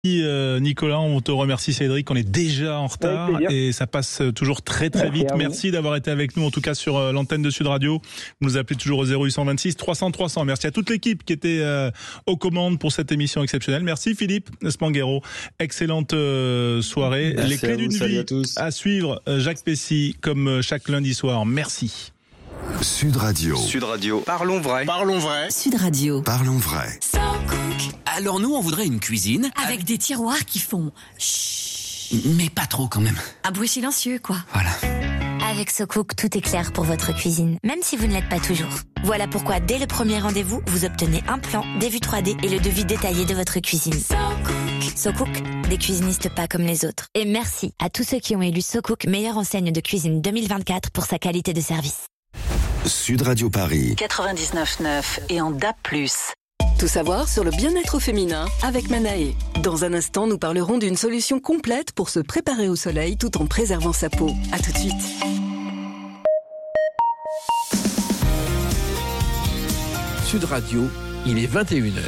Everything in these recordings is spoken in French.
Nicolas, on te remercie Cédric, on est déjà en retard et ça passe toujours très vite. Merci d'avoir été avec nous en tout cas sur l'antenne de Sud Radio. Vous nous appelez toujours au 0826 300 300. Merci à toute l'équipe qui était aux commandes pour cette émission exceptionnelle. Merci Philippe Spanghero. Excellente soirée. Merci. Les clés d'une vie à suivre. Jacques Pessy comme chaque lundi soir. Merci. Sud Radio. Sud Radio. Parlons vrai. Parlons vrai. Sud Radio. Parlons vrai. So Cook. Alors nous, on voudrait une cuisine Avec des tiroirs qui font chut. Mais pas trop quand même. Un bruit silencieux, quoi. Voilà. Avec So Cook, tout est clair pour votre cuisine, même si vous ne l'êtes pas toujours. Voilà pourquoi, dès le premier rendez-vous, vous obtenez un plan, des vues 3D et le devis détaillé de votre cuisine. So Cook, des cuisinistes pas comme les autres. Et merci à tous ceux qui ont élu So Cook meilleure enseigne de cuisine 2024 pour sa qualité de service. Sud Radio Paris 99.9 et en DAB+. Tout savoir sur le bien-être féminin avec Manae. Dans un instant, nous parlerons d'une solution complète pour se préparer au soleil tout en préservant sa peau. À tout de suite. Sud Radio, il est 21h.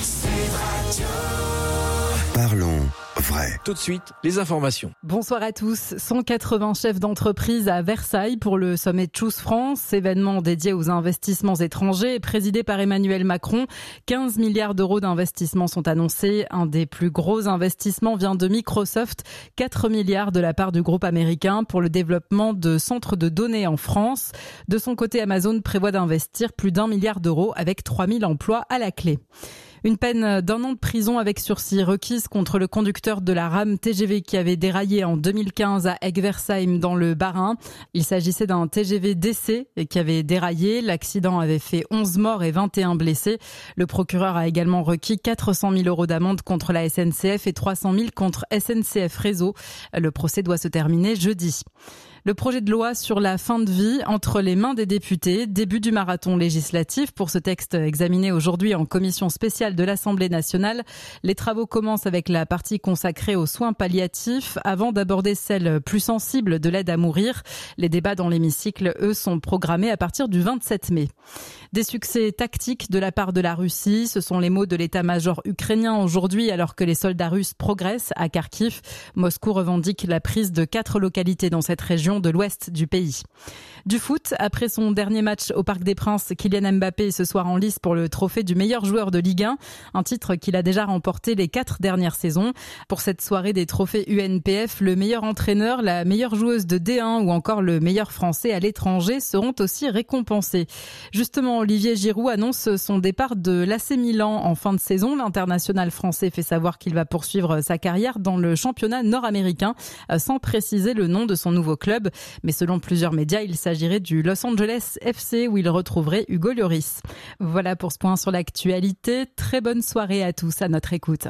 Parlons vrai. Tout de suite, les informations. Bonsoir à tous. 180 chefs d'entreprise à Versailles pour le sommet Choose France, événement dédié aux investissements étrangers, présidé par Emmanuel Macron. 15 milliards d'euros d'investissements sont annoncés. Un des plus gros investissements vient de Microsoft, 4 milliards de la part du groupe américain pour le développement de centres de données en France. De son côté, Amazon prévoit d'investir plus d'1 milliard d'euros avec 3000 emplois à la clé. Une peine d'1 an de prison avec sursis requise contre le conducteur de la rame TGV qui avait déraillé en 2015 à Egversheim dans le Bas-Rhin. Il s'agissait d'un TGV DC qui avait déraillé. L'accident avait fait 11 morts et 21 blessés. Le procureur a également requis 400 000 euros d'amende contre la SNCF et 300 000 contre SNCF Réseau. Le procès doit se terminer jeudi. Le projet de loi sur la fin de vie entre les mains des députés, début du marathon législatif pour ce texte examiné aujourd'hui en commission spéciale de l'Assemblée nationale. Les travaux commencent avec la partie consacrée aux soins palliatifs avant d'aborder celle plus sensible de l'aide à mourir. Les débats dans l'hémicycle, eux, sont programmés à partir du 27 mai. Des succès tactiques de la part de la Russie, ce sont les mots de l'état-major ukrainien aujourd'hui alors que les soldats russes progressent à Kharkiv. Moscou revendique la prise de 4 localités dans cette région de l'ouest du pays. Du foot, après son dernier match au Parc des Princes, Kylian Mbappé est ce soir en lice pour le trophée du meilleur joueur de Ligue 1, un titre qu'il a déjà remporté les 4 dernières saisons. Pour cette soirée des trophées UNPF, le meilleur entraîneur, la meilleure joueuse de D1 ou encore le meilleur français à l'étranger seront aussi récompensés. Justement, Olivier Giroud annonce son départ de l'AC Milan en fin de saison. L'international français fait savoir qu'il va poursuivre sa carrière dans le championnat nord-américain sans préciser le nom de son nouveau club. Mais selon plusieurs médias, il s'agirait du Los Angeles FC où il retrouverait Hugo Lloris. Voilà pour ce point sur l'actualité. Très bonne soirée à tous à notre écoute.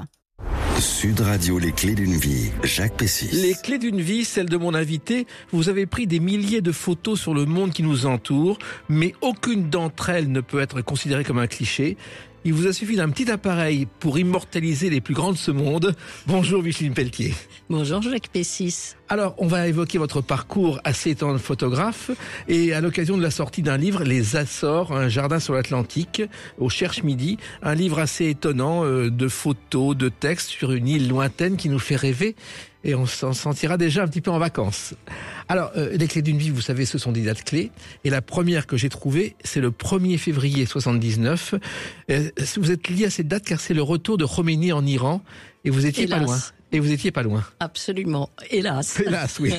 Sud Radio, les clés d'une vie. Jacques Pessy. Les clés d'une vie, celle de mon invité. Vous avez pris des milliers de photos sur le monde qui nous entoure, mais aucune d'entre elles ne peut être considérée comme un cliché. Il vous a suffi d'un petit appareil pour immortaliser les plus grands de ce monde. Bonjour Micheline Pelletier. Bonjour Jacques Pessis. Alors, on va évoquer votre parcours assez étonnant de photographe et à l'occasion de la sortie d'un livre, Les Açores, un jardin sur l'Atlantique, au Cherche Midi, un livre assez étonnant de photos, de textes sur une île lointaine qui nous fait rêver. Et on s'en sentira déjà un petit peu en vacances. Alors, les clés d'une vie, vous savez, ce sont des dates clés. Et la première que j'ai trouvée, c'est le 1er février 79. Vous êtes lié à cette date car c'est le retour de Khomeini en Iran. Et vous étiez pas loin. Et vous étiez pas loin. Absolument. Hélas. Hélas, oui.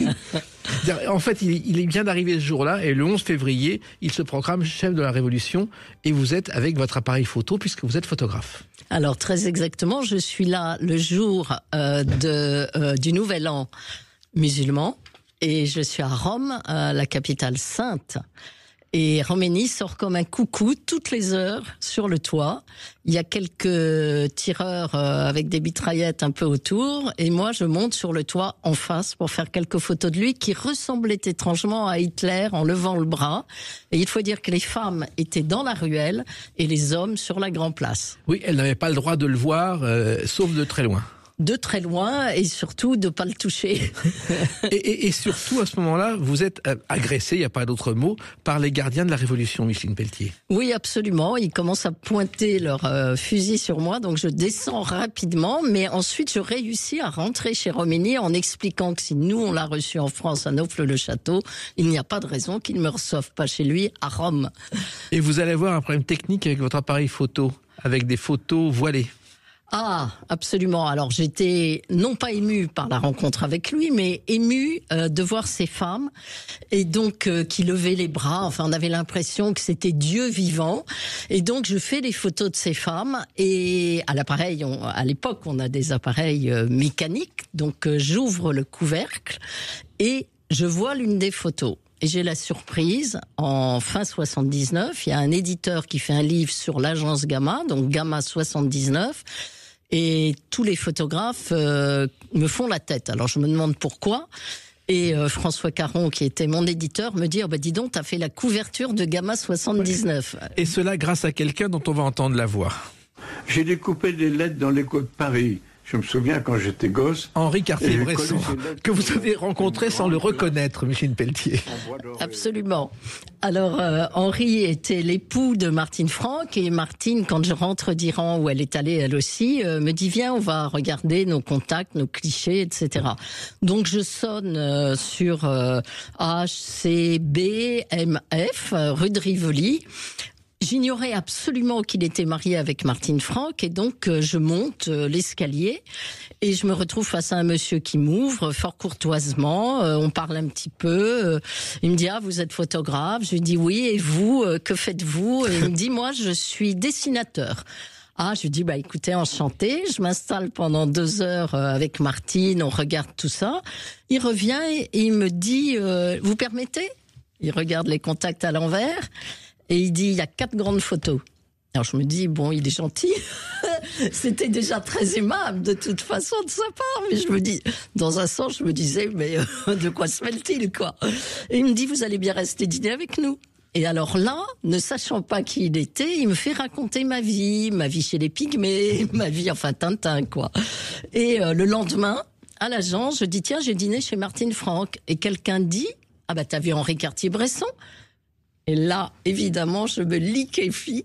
En fait, il vient d'arriver ce jour-là et le 11 février, il se proclame chef de la Révolution et vous êtes avec votre appareil photo puisque vous êtes photographe. Alors, très exactement, je suis là le jour du Nouvel An musulman et je suis à Rome, la capitale sainte. Et Khomeini sort comme un coucou toutes les heures sur le toit. Il y a quelques tireurs avec des mitraillettes un peu autour. Et moi, je monte sur le toit en face pour faire quelques photos de lui qui ressemblaient étrangement à Hitler en levant le bras. Et il faut dire que les femmes étaient dans la ruelle et les hommes sur la Grand Place. Oui, elles n'avaient pas le droit de le voir, sauf de très loin. de très loin et surtout de pas le toucher. et surtout, à ce moment-là, vous êtes agressé, il n'y a pas d'autre mot, par les gardiens de la Révolution, Micheline Pelletier. Oui, absolument. Ils commencent à pointer leur fusil sur moi, donc je descends rapidement, mais ensuite je réussis à rentrer chez Romini en expliquant que si nous on l'a reçu en France à Naufle-le-Château, il n'y a pas de raison qu'il ne me reçoive pas chez lui à Rome. Et vous allez avoir un problème technique avec votre appareil photo, avec des photos voilées. Ah, absolument. Alors j'étais non pas émue par la rencontre avec lui, mais émue de voir ces femmes et donc qui levaient les bras. Enfin, on avait l'impression que c'était Dieu vivant. Et donc je fais les photos de ces femmes et à l'appareil, à l'époque, on a des appareils mécaniques. Donc j'ouvre le couvercle et je vois l'une des photos. Et j'ai la surprise, en fin 79, il y a un éditeur qui fait un livre sur l'agence Gamma, donc Gamma 79, et tous les photographes me font la tête. Alors je me demande pourquoi. Et François Caron, qui était mon éditeur, me dit dis donc, t'as fait la couverture de Gamma 79. Et cela grâce à quelqu'un dont on va entendre la voix. J'ai découpé des lettres dans l'Écho de Paris. Je me souviens quand j'étais gosse. Henri Cartier-Bresson, que vous avez rencontré sans le reconnaître, Micheline Pelletier. Absolument. Alors, Henri était l'époux de Martine Franck et Martine, quand je rentre d'Iran où elle est allée elle aussi, me dit viens, on va regarder nos contacts, nos clichés, etc. Donc je sonne sur HCBMF, rue de Rivoli. J'ignorais absolument qu'il était marié avec Martine Franck et donc je monte l'escalier et je me retrouve face à un monsieur qui m'ouvre fort courtoisement, on parle un petit peu, il me dit vous êtes photographe, je lui dis oui et vous, que faites-vous? Et il me dit moi je suis dessinateur. Je lui dis écoutez, enchanté, je m'installe pendant 2 heures avec Martine, on regarde tout ça, il revient et il me dit vous permettez? Il regarde les contacts à l'envers. Et il dit, il y a 4 grandes photos. Alors je me dis, bon, il est gentil. C'était déjà très aimable de toute façon de sa part. Mais je me dis, dans un sens, je me disais, mais de quoi se mêle-t-il, quoi? Et il me dit, vous allez bien rester dîner avec nous. Et alors là, ne sachant pas qui il était, il me fait raconter ma vie chez les Pygmées, ma vie, enfin Tintin, quoi. Et le lendemain, à l'agence, je dis, tiens, j'ai dîné chez Martine Franck. Et quelqu'un dit, t'as vu Henri Cartier-Bresson? Et là, évidemment, je me liquéfie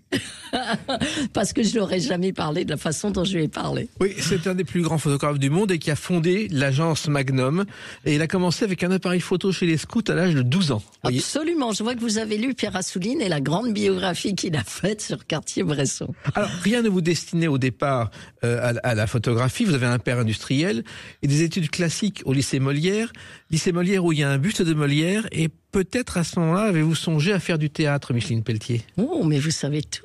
parce que je n'aurais jamais parlé de la façon dont je lui ai parlé. Oui, c'est un des plus grands photographes du monde et qui a fondé l'agence Magnum. Et il a commencé avec un appareil photo chez les scouts à l'âge de 12 ans. Absolument. Je vois que vous avez lu Pierre Assouline et la grande biographie qu'il a faite sur Cartier-Bresson. Alors, rien ne vous destinait au départ à la photographie. Vous avez un père industriel et des études classiques au lycée Molière. Lycée Molière où il y a un buste de Molière et peut-être à ce moment-là, avez-vous songé à faire du théâtre, Micheline Pelletier? Oh, mais vous savez tout.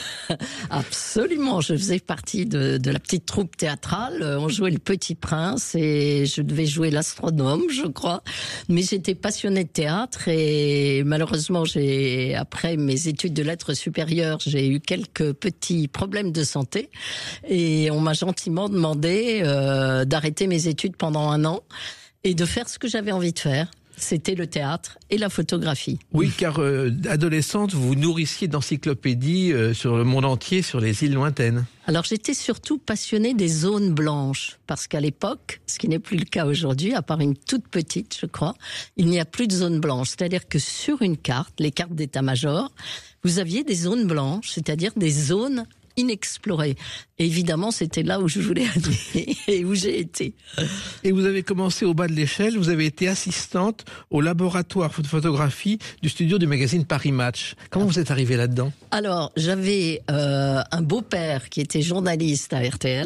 Absolument. Je faisais partie de la petite troupe théâtrale. On jouait le Petit Prince et je devais jouer l'astronome, je crois. Mais j'étais passionnée de théâtre et malheureusement, après mes études de lettres supérieures, j'ai eu quelques petits problèmes de santé et on m'a gentiment demandé d'arrêter mes études pendant 1 an et de faire ce que j'avais envie de faire. C'était le théâtre et la photographie. Oui, car adolescente, vous nourrissiez d'encyclopédies sur le monde entier, sur les îles lointaines. Alors j'étais surtout passionnée des zones blanches, parce qu'à l'époque, ce qui n'est plus le cas aujourd'hui, à part une toute petite, je crois, il n'y a plus de zones blanches. C'est-à-dire que sur une carte, les cartes d'état-major, vous aviez des zones blanches, c'est-à-dire des zones inexplorées. Et évidemment, c'était là où je voulais aller et où j'ai été. Et vous avez commencé au bas de l'échelle, vous avez été assistante au laboratoire de photographie du studio du magazine Paris Match. Comment vous êtes arrivée là-dedans? Alors, j'avais un beau-père qui était journaliste à RTL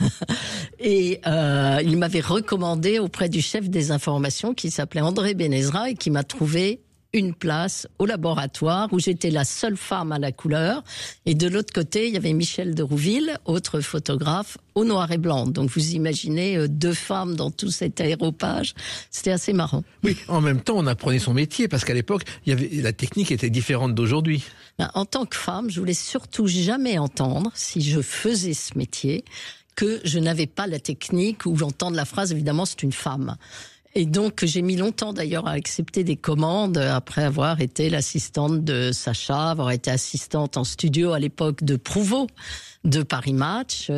et il m'avait recommandé auprès du chef des informations qui s'appelait André Benezra et qui m'a trouvé une place au laboratoire où j'étais la seule femme à la couleur. Et de l'autre côté, il y avait Michel de Rouville, autre photographe, au noir et blanc. Donc vous imaginez 2 femmes dans tout cet aéropage. C'était assez marrant. Oui, en même temps, on apprenait son métier parce qu'à l'époque, la technique était différente d'aujourd'hui. En tant que femme, je voulais surtout jamais entendre, si je faisais ce métier, que je n'avais pas la technique ou entendre la phrase, évidemment, c'est une femme. Et donc, j'ai mis longtemps d'ailleurs à accepter des commandes après avoir été l'assistante de Sacha, avoir été assistante en studio à l'époque de Prouveau, de Paris Match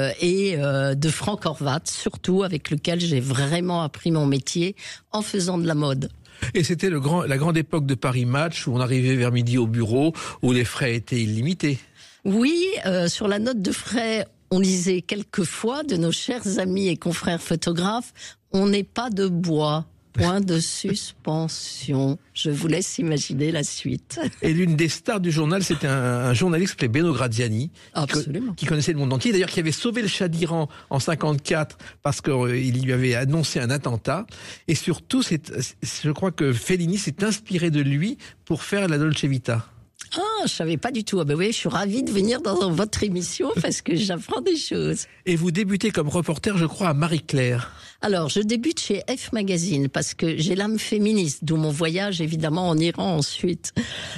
et de Franck Horvat, surtout avec lequel j'ai vraiment appris mon métier en faisant de la mode. Et c'était la grande époque de Paris Match où on arrivait vers midi au bureau, où les frais étaient illimités. Oui, sur la note de frais, on lisait quelquefois de nos chers amis et confrères photographes, on n'est pas de bois, point de suspension. Je vous laisse imaginer la suite. Et l'une des stars du journal, c'était un journaliste qui s'appelait Beno Graziani, qui connaissait le monde entier, d'ailleurs qui avait sauvé le Shah d'Iran en 54 parce qu'il lui avait annoncé un attentat. Et surtout, je crois que Fellini s'est inspiré de lui pour faire la Dolce Vita. Ah, je savais pas du tout. Ah ben oui, je suis ravie de venir dans votre émission parce que j'apprends des choses. Et vous débutez comme reporter, je crois, à Marie-Claire. Alors, je débute chez F Magazine parce que j'ai l'âme féministe, d'où mon voyage évidemment en Iran ensuite.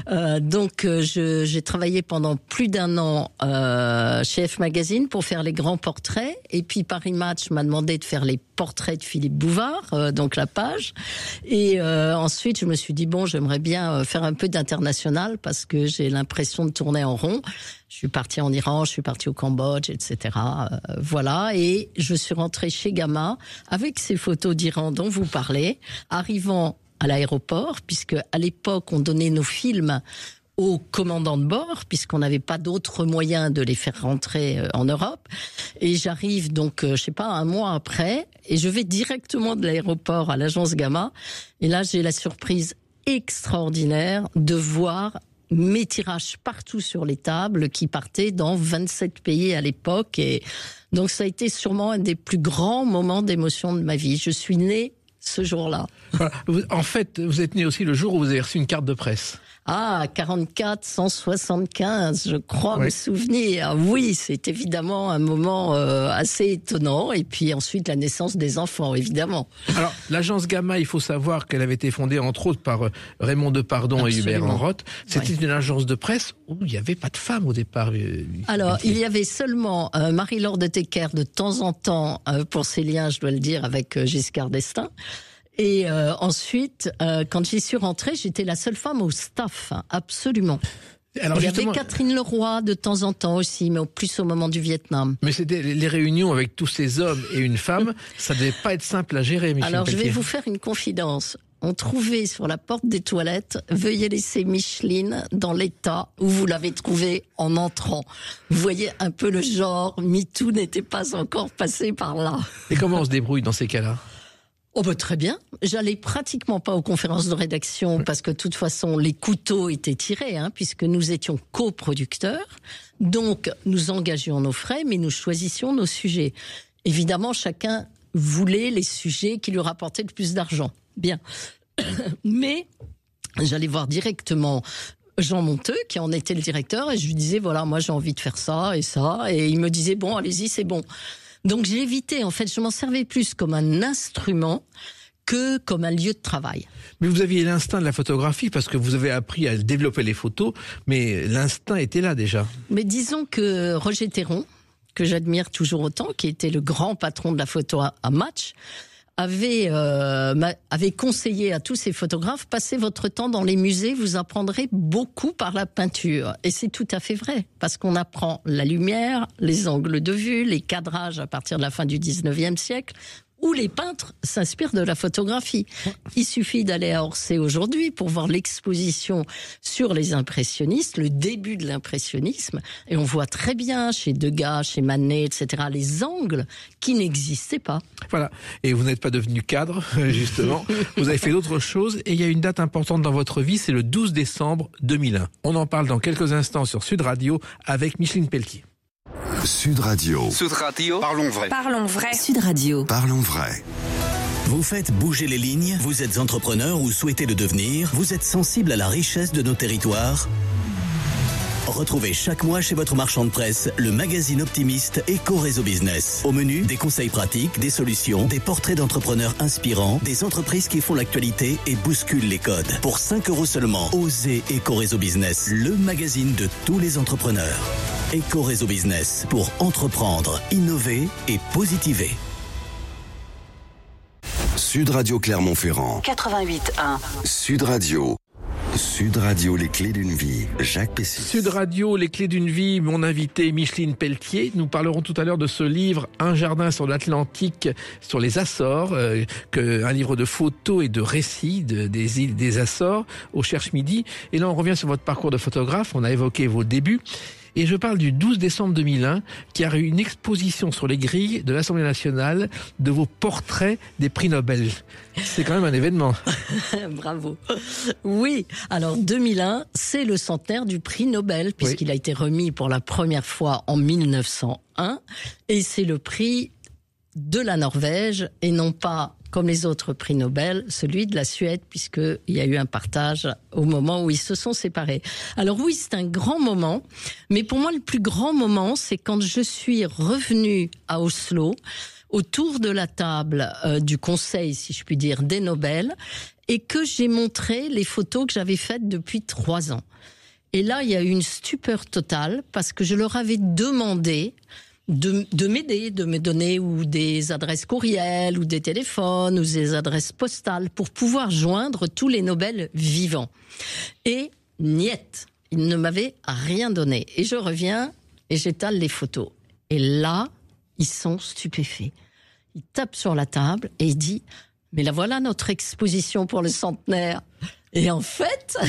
Donc, j'ai travaillé pendant plus d'1 an chez F Magazine pour faire les grands portraits. Et puis Paris Match m'a demandé de faire les portraits de Philippe Bouvard, donc la page. Et ensuite, je me suis dit bon, j'aimerais bien faire un peu d'international parce que j'ai l'impression de tourner en rond. Je suis partie en Iran, je suis partie au Cambodge, etc. Voilà, et je suis rentrée chez Gamma avec ces photos d'Iran dont vous parlez, arrivant à l'aéroport, puisque à l'époque, on donnait nos films au commandant de bord, puisqu'on n'avait pas d'autres moyens de les faire rentrer en Europe. Et j'arrive donc, je sais pas, 1 mois après, et je vais directement de l'aéroport à l'agence Gamma. Et là, j'ai la surprise extraordinaire de voir mes tirages partout sur les tables qui partaient dans 27 pays à l'époque. Et donc, ça a été sûrement un des plus grands moments d'émotion de ma vie. Je suis née ce jour-là. Voilà. En fait, vous êtes né aussi le jour où vous avez reçu une carte de presse. Ah, 44 175, je crois me souvenir. Oui, c'est évidemment un moment assez étonnant. Et puis ensuite, la naissance des enfants, évidemment. Alors, l'agence Gamma, il faut savoir qu'elle avait été fondée, entre autres, par Raymond Depardon et Hubert Enroth. C'était une agence de presse où il n'y avait pas de femmes au départ. Alors, il y avait seulement Marie-Laure de Tecker de temps en temps, pour ses liens, je dois le dire, avec Giscard d'Estaing. Et ensuite, quand j'y suis rentrée, j'étais la seule femme au staff, absolument. Alors il y avait Catherine Leroy de temps en temps aussi, mais plus au moment du Vietnam. Mais c'était les réunions avec tous ces hommes et une femme, ça devait pas être simple à gérer, Micheline Alors Pelletier. Je vais vous faire une confidence. On trouvait sur la porte des toilettes « Veuillez laisser Micheline dans l'état où vous l'avez trouvée en entrant ». Vous voyez un peu le genre, MeToo n'était pas encore passé par là. Et comment on se débrouille dans ces cas-là ? Oh bah très bien. J'allais pratiquement pas aux conférences de rédaction parce que de toute façon les couteaux étaient tirés, puisque nous étions coproducteurs. Donc nous engagions nos frais, mais nous choisissions nos sujets. Évidemment, chacun voulait les sujets qui lui rapportaient le plus d'argent. Bien. Mais j'allais voir directement Jean Monteux, qui en était le directeur, et je lui disais, voilà, moi j'ai envie de faire ça et ça. Et il me disait, bon, allez-y, c'est bon. Donc j'ai évité, en fait, je m'en servais plus comme un instrument que comme un lieu de travail. Mais vous aviez l'instinct de la photographie parce que vous avez appris à développer les photos, mais l'instinct était là déjà. Mais disons que Roger Théron, que j'admire toujours autant, qui était le grand patron de la photo à Match, avait conseillé à tous ces photographes, passez votre temps dans les musées, vous apprendrez beaucoup par la peinture. Et c'est tout à fait vrai, parce qu'on apprend la lumière, les angles de vue, les cadrages à partir de la fin du 19e siècle, où les peintres s'inspirent de la photographie. Il suffit d'aller à Orsay aujourd'hui pour voir l'exposition sur les impressionnistes, le début de l'impressionnisme, et on voit très bien chez Degas, chez Manet, etc., les angles qui n'existaient pas. Voilà, et vous n'êtes pas devenu cadre, justement, vous avez fait d'autres choses, et il y a une date importante dans votre vie, c'est le 12 décembre 2001. On en parle dans quelques instants sur Sud Radio avec Micheline Pelletier. Sud Radio. Sud Radio. Parlons vrai. Parlons vrai. Sud Radio. Parlons vrai. Vous faites bouger les lignes, vous êtes entrepreneur ou souhaitez le devenir, vous êtes sensible à la richesse de nos territoires. Retrouvez chaque mois chez votre marchand de presse le magazine optimiste Éco-Réseau Business. Au menu, des conseils pratiques, des solutions, des portraits d'entrepreneurs inspirants, des entreprises qui font l'actualité et bousculent les codes. Pour 5 € seulement, osez Éco-Réseau Business, le magazine de tous les entrepreneurs. Éco-Réseau Business, pour entreprendre, innover et positiver. Sud Radio Clermont-Ferrand. 88.1. Sud Radio. Sud Radio, les clés d'une vie. Jacques Pessis. Sud Radio, les clés d'une vie. Mon invité Micheline Pelletier. Nous parlerons tout à l'heure de ce livre, Un jardin sur l'Atlantique, sur les Açores, un livre de photos et de récits des îles des Açores au Cherche Midi. Et là, on revient sur votre parcours de photographe. On a évoqué vos débuts. Et je parle du 12 décembre 2001, qui a eu une exposition sur les grilles de l'Assemblée nationale de vos portraits des prix Nobel. C'est quand même un événement. Bravo. Oui, alors 2001, c'est le centenaire du prix Nobel, puisqu'il a été remis pour la première fois en 1901. Et c'est le prix de la Norvège, et non pas, comme les autres prix Nobel, celui de la Suède, puisqu'il y a eu un partage au moment où ils se sont séparés. Alors oui, c'est un grand moment, mais pour moi, le plus grand moment, c'est quand je suis revenue à Oslo, autour de la table du conseil, si je puis dire, des Nobel, et que j'ai montré les photos que j'avais faites depuis 3 ans. Et là, il y a eu une stupeur totale, parce que je leur avais demandé de m'aider, de me donner ou des adresses courriels, ou des téléphones, ou des adresses postales, pour pouvoir joindre tous les Nobel vivants. Et niet, ils ne m'avaient rien donné. Et je reviens et j'étale les photos. Et là, ils sont stupéfaits. Ils tapent sur la table et ils disent « Mais là voilà notre exposition pour le centenaire !» Et en fait,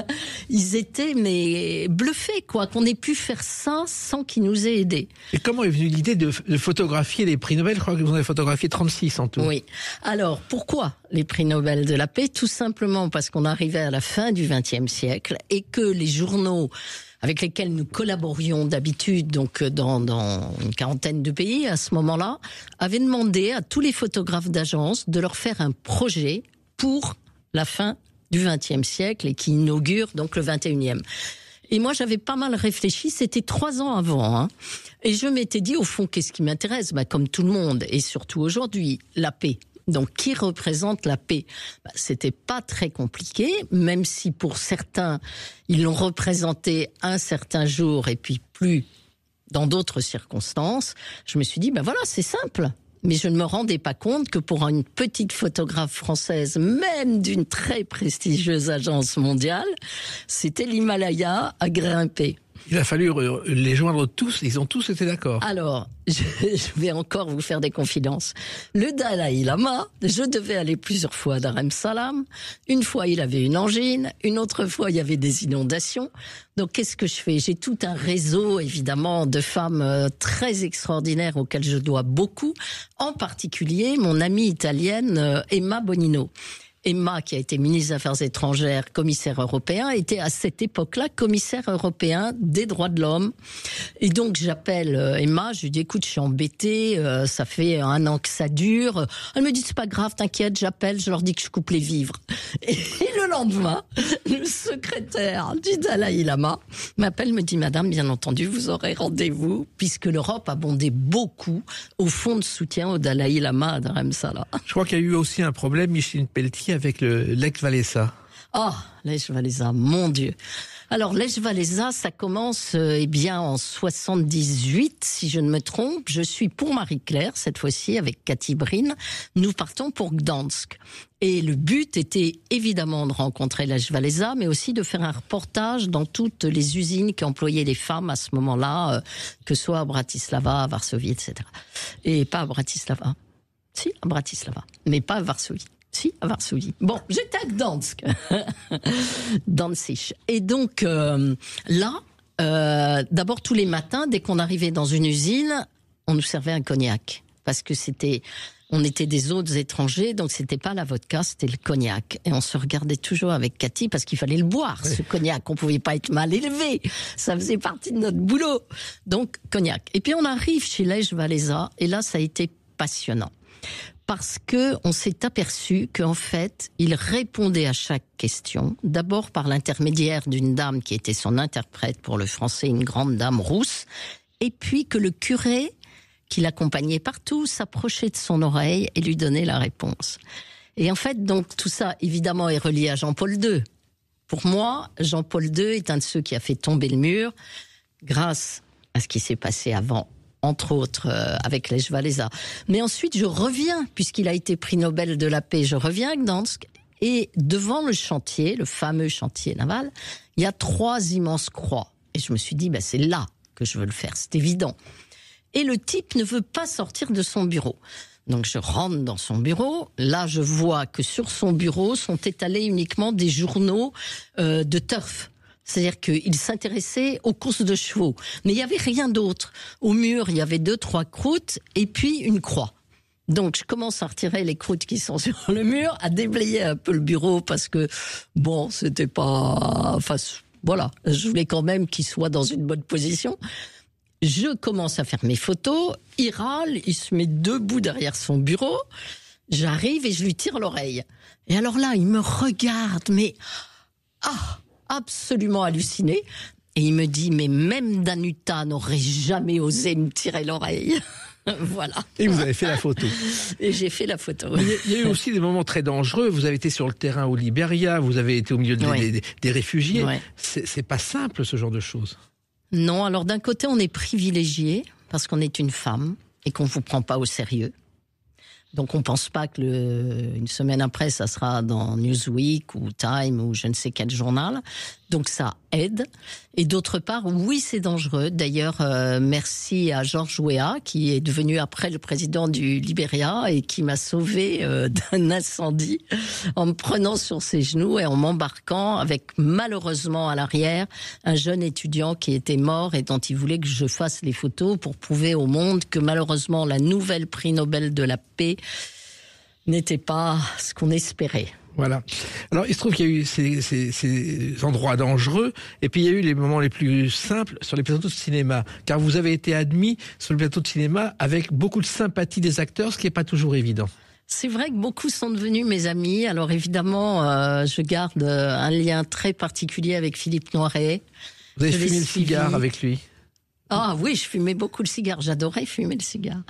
ils étaient bluffés, qu'on ait pu faire ça sans qu'ils nous aient aidés. Et comment est venue l'idée de photographier les prix Nobel ? Je crois que vous en avez photographié 36 en tout. Oui. Alors, pourquoi les prix Nobel de la paix ? Tout simplement parce qu'on arrivait à la fin du XXe siècle et que les journaux avec lesquels nous collaborions d'habitude, donc dans une quarantaine de pays à ce moment-là, avaient demandé à tous les photographes d'agence de leur faire un projet pour la fin du XXe siècle et qui inaugure donc le XXIe. Et moi, j'avais pas mal réfléchi, c'était 3 ans avant, et je m'étais dit, au fond, qu'est-ce qui m'intéresse ? Comme tout le monde, et surtout aujourd'hui, la paix. Donc, qui représente la paix ? C'était pas très compliqué, même si pour certains, ils l'ont représenté un certain jour et puis plus dans d'autres circonstances. Je me suis dit, voilà, c'est simple. Mais je ne me rendais pas compte que pour une petite photographe française, même d'une très prestigieuse agence mondiale, c'était l'Himalaya à grimper. Il a fallu les joindre tous, ils ont tous été d'accord. Alors, je vais encore vous faire des confidences. Le Dalai Lama, je devais aller plusieurs fois à Dar es Salaam. Une fois, il avait une angine. Une autre fois, il y avait des inondations. Donc, qu'est-ce que je fais ? J'ai tout un réseau, évidemment, de femmes très extraordinaires auxquelles je dois beaucoup. En particulier, mon amie italienne, Emma Bonino. Emma, qui a été ministre des Affaires étrangères, commissaire européen, était à cette époque-là commissaire européen des droits de l'homme. Et donc j'appelle Emma, je lui dis écoute, je suis embêtée, ça fait 1 an que ça dure. Elle me dit c'est pas grave, t'inquiète, j'appelle, je leur dis que je coupe les vivres. Et le lendemain, le secrétaire du Dalai Lama m'appelle, me dit madame, bien entendu, vous aurez rendez-vous, puisque l'Europe a bondé beaucoup au fonds de soutien au Dalai Lama à Dar es Salaam. Je crois qu'il y a eu aussi un problème, Micheline Pelletier, avec le Lech Walesa. Lech Walesa, mon Dieu. Alors, Lech Walesa, ça commence en 78, si je ne me trompe. Je suis pour Marie-Claire, cette fois-ci, avec Cathy Brine. Nous partons pour Gdansk. Et le but était évidemment de rencontrer Lech Walesa, mais aussi de faire un reportage dans toutes les usines qui employaient les femmes à ce moment-là, que ce soit à Bratislava, à Varsovie, etc. Et pas à Bratislava. Si, à Bratislava, mais pas à Varsovie. Si, à Varsovie. Bon, j'étais à Gdansk. Danzig. Et donc, d'abord, tous les matins, dès qu'on arrivait dans une usine, on nous servait un cognac. Parce que on était des hôtes étrangers, donc c'était pas la vodka, c'était le cognac. Et on se regardait toujours avec Cathy parce qu'il fallait le boire, ce cognac. On pouvait pas être mal élevé. Ça faisait partie de notre boulot. Donc, cognac. Et puis, on arrive chez Lech Walesa, et là, ça a été passionnant. Parce que on s'est aperçu qu'en fait, il répondait à chaque question, d'abord par l'intermédiaire d'une dame qui était son interprète pour le français, une grande dame rousse, et puis que le curé, qui l'accompagnait partout, s'approchait de son oreille et lui donnait la réponse. Et en fait, donc, tout ça, évidemment, est relié à Jean-Paul II. Pour moi, Jean-Paul II est un de ceux qui a fait tomber le mur, grâce à ce qui s'est passé avant entre autres, avec Lech Walesa. Mais ensuite, je reviens, puisqu'il a été prix Nobel de la paix, je reviens à Gdansk, et devant le chantier, le fameux chantier naval, il y a 3 immenses croix. Et je me suis dit, c'est là que je veux le faire, c'est évident. Et le type ne veut pas sortir de son bureau. Donc je rentre dans son bureau, là je vois que sur son bureau sont étalés uniquement des journaux de turf. C'est-à-dire qu'il s'intéressait aux courses de chevaux. Mais il n'y avait rien d'autre. Au mur, il y avait 2-3 croûtes et puis une croix. Donc je commence à retirer les croûtes qui sont sur le mur, à déblayer un peu le bureau parce que, c'était pas... Enfin, voilà, je voulais quand même qu'il soit dans une bonne position. Je commence à faire mes photos, il râle, il se met debout derrière son bureau, j'arrive et je lui tire l'oreille. Et alors là, il me regarde, mais absolument halluciné. Et il me dit, mais même Danuta n'aurait jamais osé me tirer l'oreille. Voilà. Et vous avez fait la photo. Et j'ai fait la photo. Il y a eu aussi des moments très dangereux. Vous avez été sur le terrain au Libéria, vous avez été au milieu des réfugiés. Ouais. C'est pas simple, ce genre de choses. Non, alors d'un côté, on est privilégié parce qu'on est une femme et qu'on ne vous prend pas au sérieux. Donc on ne pense pas que une semaine après, ça sera dans Newsweek ou Time ou je ne sais quel journal. Donc ça aide. Et d'autre part, oui, c'est dangereux. D'ailleurs, merci à Georges Weah, qui est devenu après le président du Libéria et qui m'a sauvé d'un incendie en me prenant sur ses genoux et en m'embarquant avec malheureusement à l'arrière un jeune étudiant qui était mort et dont il voulait que je fasse les photos pour prouver au monde que malheureusement la nouvelle prix Nobel de la paix n'était pas ce qu'on espérait. Voilà. Alors, il se trouve qu'il y a eu ces endroits dangereux, et puis il y a eu les moments les plus simples sur les plateaux de cinéma, car vous avez été admis sur le plateau de cinéma avec beaucoup de sympathie des acteurs, ce qui n'est pas toujours évident. C'est vrai que beaucoup sont devenus mes amis. Alors évidemment, je garde un lien très particulier avec Philippe Noiret. Vous avez fumé le cigare avec lui ? Ah oui, je fumais beaucoup le cigare. J'adorais fumer le cigare.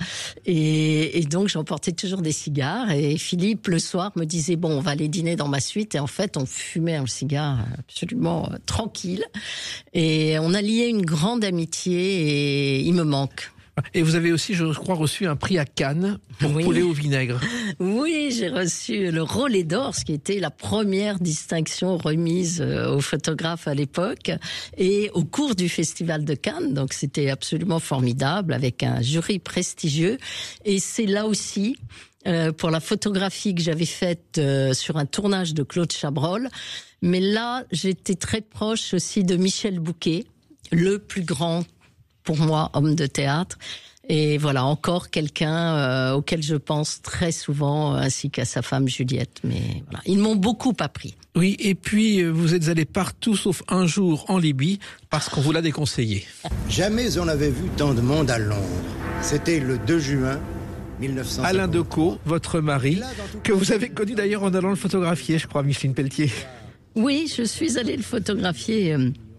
Et donc, j'emportais toujours des cigares. Et Philippe, le soir, me disait, on va aller dîner dans ma suite. Et en fait, on fumait un cigare absolument tranquille. Et on a lié une grande amitié et il me manque. Et vous avez aussi, je crois, reçu un prix à Cannes pour poulet au vinaigre. Oui, j'ai reçu le Rollet d'Or, ce qui était la première distinction remise aux photographes à l'époque et au cours du Festival de Cannes. Donc c'était absolument formidable avec un jury prestigieux. Et c'est là aussi, pour la photographie que j'avais faite sur un tournage de Claude Chabrol. Mais là, j'étais très proche aussi de Michel Bouquet, le plus grand pour moi, homme de théâtre. Et voilà, encore quelqu'un auquel je pense très souvent, ainsi qu'à sa femme Juliette. Mais voilà, ils m'ont beaucoup appris. Oui, et puis vous êtes allé partout sauf un jour en Libye, parce qu'on vous l'a déconseillé. Jamais on n'avait vu tant de monde à Londres. C'était le 2 juin 1900. Alain Decaux, votre mari, que vous avez connu d'ailleurs en allant le photographier, je crois, Micheline Pelletier. Oui, je suis allée le photographier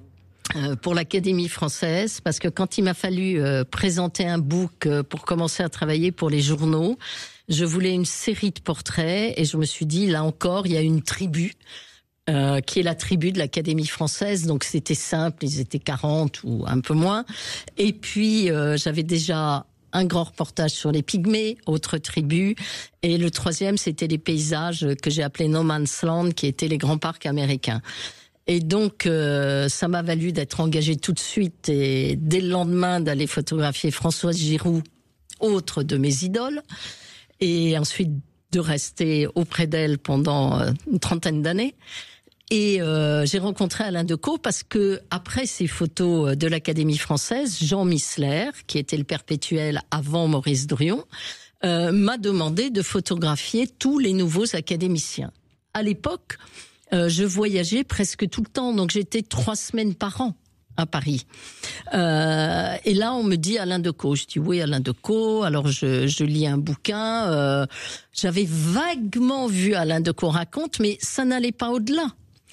pour l'Académie française, parce que quand il m'a fallu présenter un book pour commencer à travailler pour les journaux, je voulais une série de portraits et je me suis dit, là encore, il y a une tribu qui est la tribu de l'Académie française, donc c'était simple, ils étaient 40 ou un peu moins. Et puis, j'avais déjà un grand reportage sur les Pygmées, autre tribu, et le troisième, c'était les paysages que j'ai appelés No Man's Land, qui étaient les grands parcs américains. Et donc, ça m'a valu d'être engagée tout de suite et dès le lendemain d'aller photographier Françoise Giroud, autre de mes idoles, et ensuite de rester auprès d'elle pendant une trentaine d'années. Et j'ai rencontré Alain Decaux parce que après ces photos de l'Académie française, Jean Missler, qui était le perpétuel avant Maurice Druon, m'a demandé de photographier tous les nouveaux académiciens. À l'époque, je voyageais presque tout le temps, donc j'étais 3 semaines par an à Paris. Et là, on me dit Alain Decaux. Je dis oui, Alain Decaux. Alors je lis un bouquin. J'avais vaguement vu Alain Decaux raconte, mais ça n'allait pas au-delà.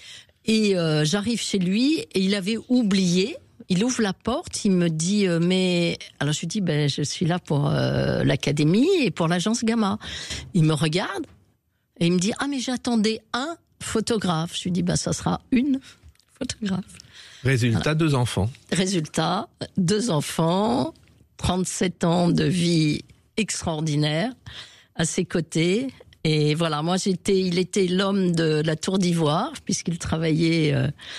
Et j'arrive chez lui et il avait oublié. Il ouvre la porte, il me dit mais alors je lui dis je suis là pour l'Académie et pour l'agence Gamma. Il me regarde et il me dit mais j'attendais un photographe. Je lui dis ça sera une photographe. Résultat, voilà. 2 enfants. Résultat, 2 enfants, 37 ans de vie extraordinaire à ses côtés. Et voilà, moi il était l'homme de la Tour d'Ivoire, puisqu'il travaillait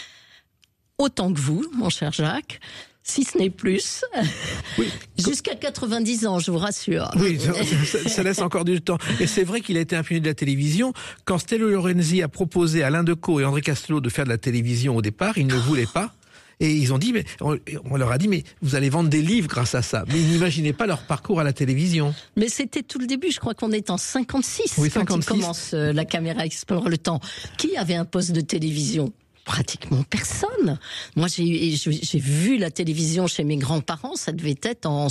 autant que vous, mon cher Jacques. Si ce n'est plus, oui. Jusqu'à 90 ans, je vous rassure. Oui, ça laisse encore du temps. Et c'est vrai qu'il a été un pionnier de la télévision. Quand Stella Lorenzi a proposé à Alain Decaux et André Castelot de faire de la télévision au départ, ils ne voulaient pas. Et ils ont dit, mais on leur a dit, mais vous allez vendre des livres grâce à ça. Mais ils n'imaginaient pas leur parcours à la télévision. Mais c'était tout le début. Je crois qu'on est en 56 oui, quand 56. il commence La caméra explore le temps. Qui avait un poste de télévision ? Pratiquement personne. Moi, j'ai vu la télévision chez mes grands-parents, ça devait être en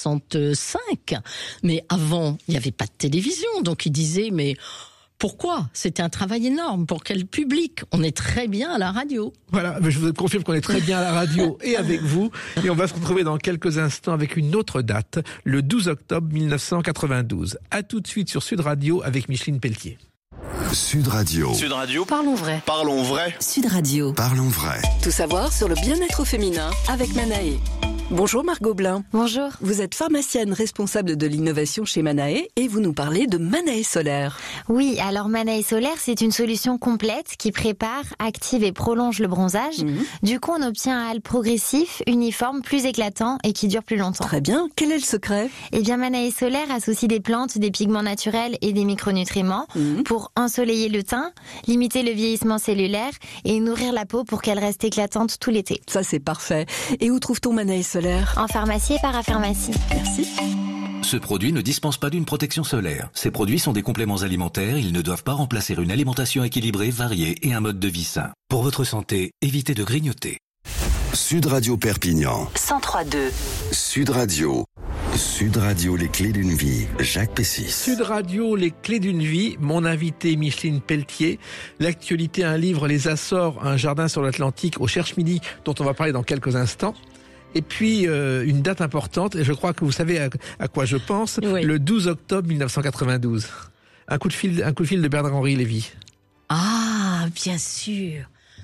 65. Mais avant, il n'y avait pas de télévision. Donc, ils disaient, mais pourquoi ? C'était un travail énorme. Pour quel public ? On est très bien à la radio. Voilà, mais je vous confirme qu'on est très bien à la radio et avec vous. Et on va se retrouver dans quelques instants avec une autre date, le 12 octobre 1992. À tout de suite sur Sud Radio avec Micheline Pelletier. Sud Radio. Sud Radio. Parlons vrai. Parlons vrai. Sud Radio. Parlons vrai. Tout savoir sur le bien-être féminin avec Manae. Bonjour Margot Blin. Bonjour. Vous êtes pharmacienne responsable de l'innovation chez Manae et vous nous parlez de Manae Solaire. Oui, alors Manae Solaire, c'est une solution complète qui prépare, active et prolonge le bronzage. Du coup, on obtient un hâle progressif, uniforme, plus éclatant et qui dure plus longtemps. Très bien. Quel est le secret ? Eh bien, Manae Solaire associe des plantes, des pigments naturels et des micronutriments pour ensoleiller le teint, limiter le vieillissement cellulaire et nourrir la peau pour qu'elle reste éclatante tout l'été. Ça, c'est parfait. Et où trouve-t-on Manae Solaire ? En pharmacie et parapharmacie. Merci. Ce produit ne dispense pas d'une protection solaire. Ces produits sont des compléments alimentaires, ils ne doivent pas remplacer une alimentation équilibrée, variée et un mode de vie sain. Pour votre santé, évitez de grignoter. Sud Radio Perpignan. 103.2. Sud Radio. Sud Radio, les clés d'une vie. Jacques Pessis. Sud Radio, les clés d'une vie. Mon invité Micheline Pelletier. L'actualité, un livre, Les Açores, un jardin sur l'Atlantique, au Cherche Midi, dont on va parler dans quelques instants. Et puis, une date importante, et je crois que vous savez à quoi je pense, oui. Le 12 octobre 1992. Un coup de fil de Bernard-Henri Lévy. Ah, bien sûr.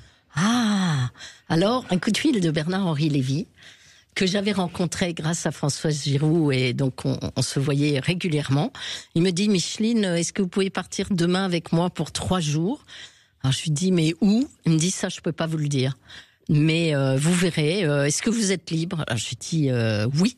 Ah, alors, un coup de fil de Bernard-Henri Lévy, que j'avais rencontré grâce à Françoise Giroud, et donc on se voyait régulièrement. Il me dit, Micheline, est-ce que vous pouvez partir demain avec moi pour 3 jours ? Alors je lui dis, mais où ? Il me dit, ça je peux pas vous le dire. Mais vous verrez, est-ce que vous êtes libre ? Alors je lui dis, oui,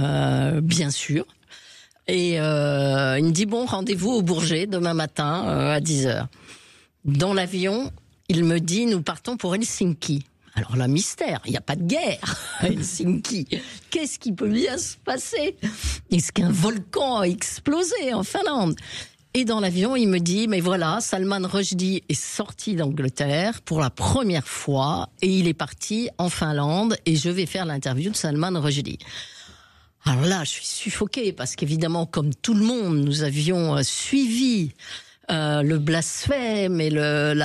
bien sûr. Et il me dit, bon, rendez-vous au Bourget demain matin à 10h. Dans l'avion, il me dit, nous partons pour Helsinki. Alors là, mystère, il n'y a pas de guerre à Helsinki. Qu'est-ce qui peut bien se passer ? Est-ce qu'un volcan a explosé en Finlande ? Et dans l'avion, il me dit, mais voilà, Salman Rushdie est sorti d'Angleterre pour la première fois et il est parti en Finlande et je vais faire l'interview de Salman Rushdie. Alors là, je suis suffoquée parce qu'évidemment, comme tout le monde, nous avions suivi le blasphème et je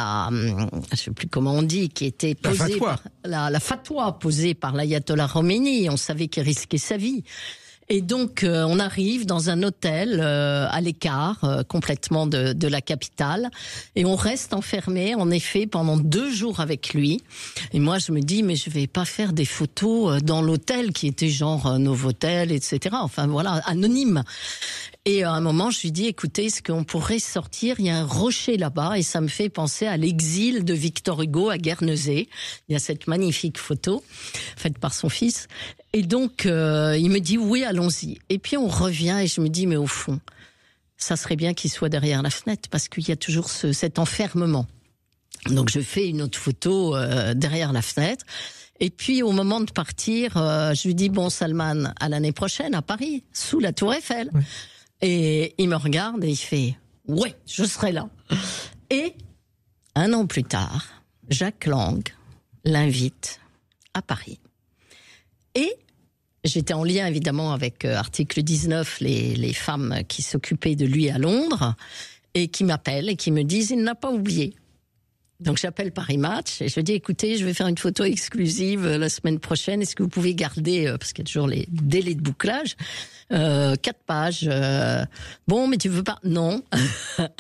sais plus comment on dit, qui était posé la fatwa posée par l'ayatollah Khomeini. On savait qu'il risquait sa vie. Et donc, on arrive dans un hôtel à l'écart, complètement de la capitale, et on reste enfermé, en effet, pendant 2 jours avec lui. Et moi, je me dis, mais je vais pas faire des photos dans l'hôtel qui était genre Novotel, etc. Enfin, voilà, anonyme. Et à un moment, je lui dis, écoutez, est-ce qu'on pourrait sortir ? Il y a un rocher là-bas, et ça me fait penser à l'exil de Victor Hugo à Guernesey. Il y a cette magnifique photo faite par son fils. Et donc, il me dit, oui, allons-y. Et puis, on revient, et je me dis, mais au fond, ça serait bien qu'il soit derrière la fenêtre, parce qu'il y a toujours cet enfermement. Donc, je fais une autre photo derrière la fenêtre. Et puis, au moment de partir, je lui dis, bon, Salman, à l'année prochaine, à Paris, sous la Tour Eiffel. Oui. Et il me regarde et il fait « Ouais, je serai là ». Et 1 an plus tard, Jacques Lang l'invite à Paris. Et j'étais en lien évidemment avec Article 19, les femmes qui s'occupaient de lui à Londres, et qui m'appellent et qui me disent « Il n'a pas oublié ». Donc j'appelle Paris Match et je dis écoutez, je vais faire une photo exclusive la semaine prochaine. Est-ce que vous pouvez garder, parce qu'il y a toujours les délais de bouclage, 4 pages. Bon, mais tu veux pas ?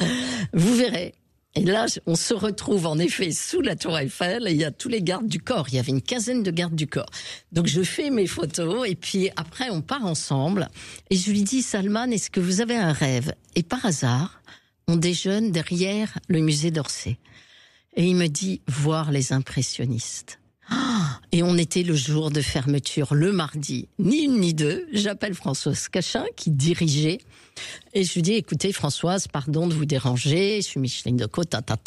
Non. Vous verrez. Et là, on se retrouve en effet sous la Tour Eiffel et il y a tous les gardes du corps. Il y avait une quinzaine de gardes du corps. Donc je fais mes photos et puis après on part ensemble. Et je lui dis, Salman, est-ce que vous avez un rêve? Et par hasard, on déjeune derrière le musée d'Orsay. Et il me dit, voir les impressionnistes. Et on était le jour de fermeture, le mardi. Ni une ni deux, j'appelle Françoise Cachin qui dirigeait. Et je lui dis, écoutez Françoise, pardon de vous déranger, je suis Micheline Decaux,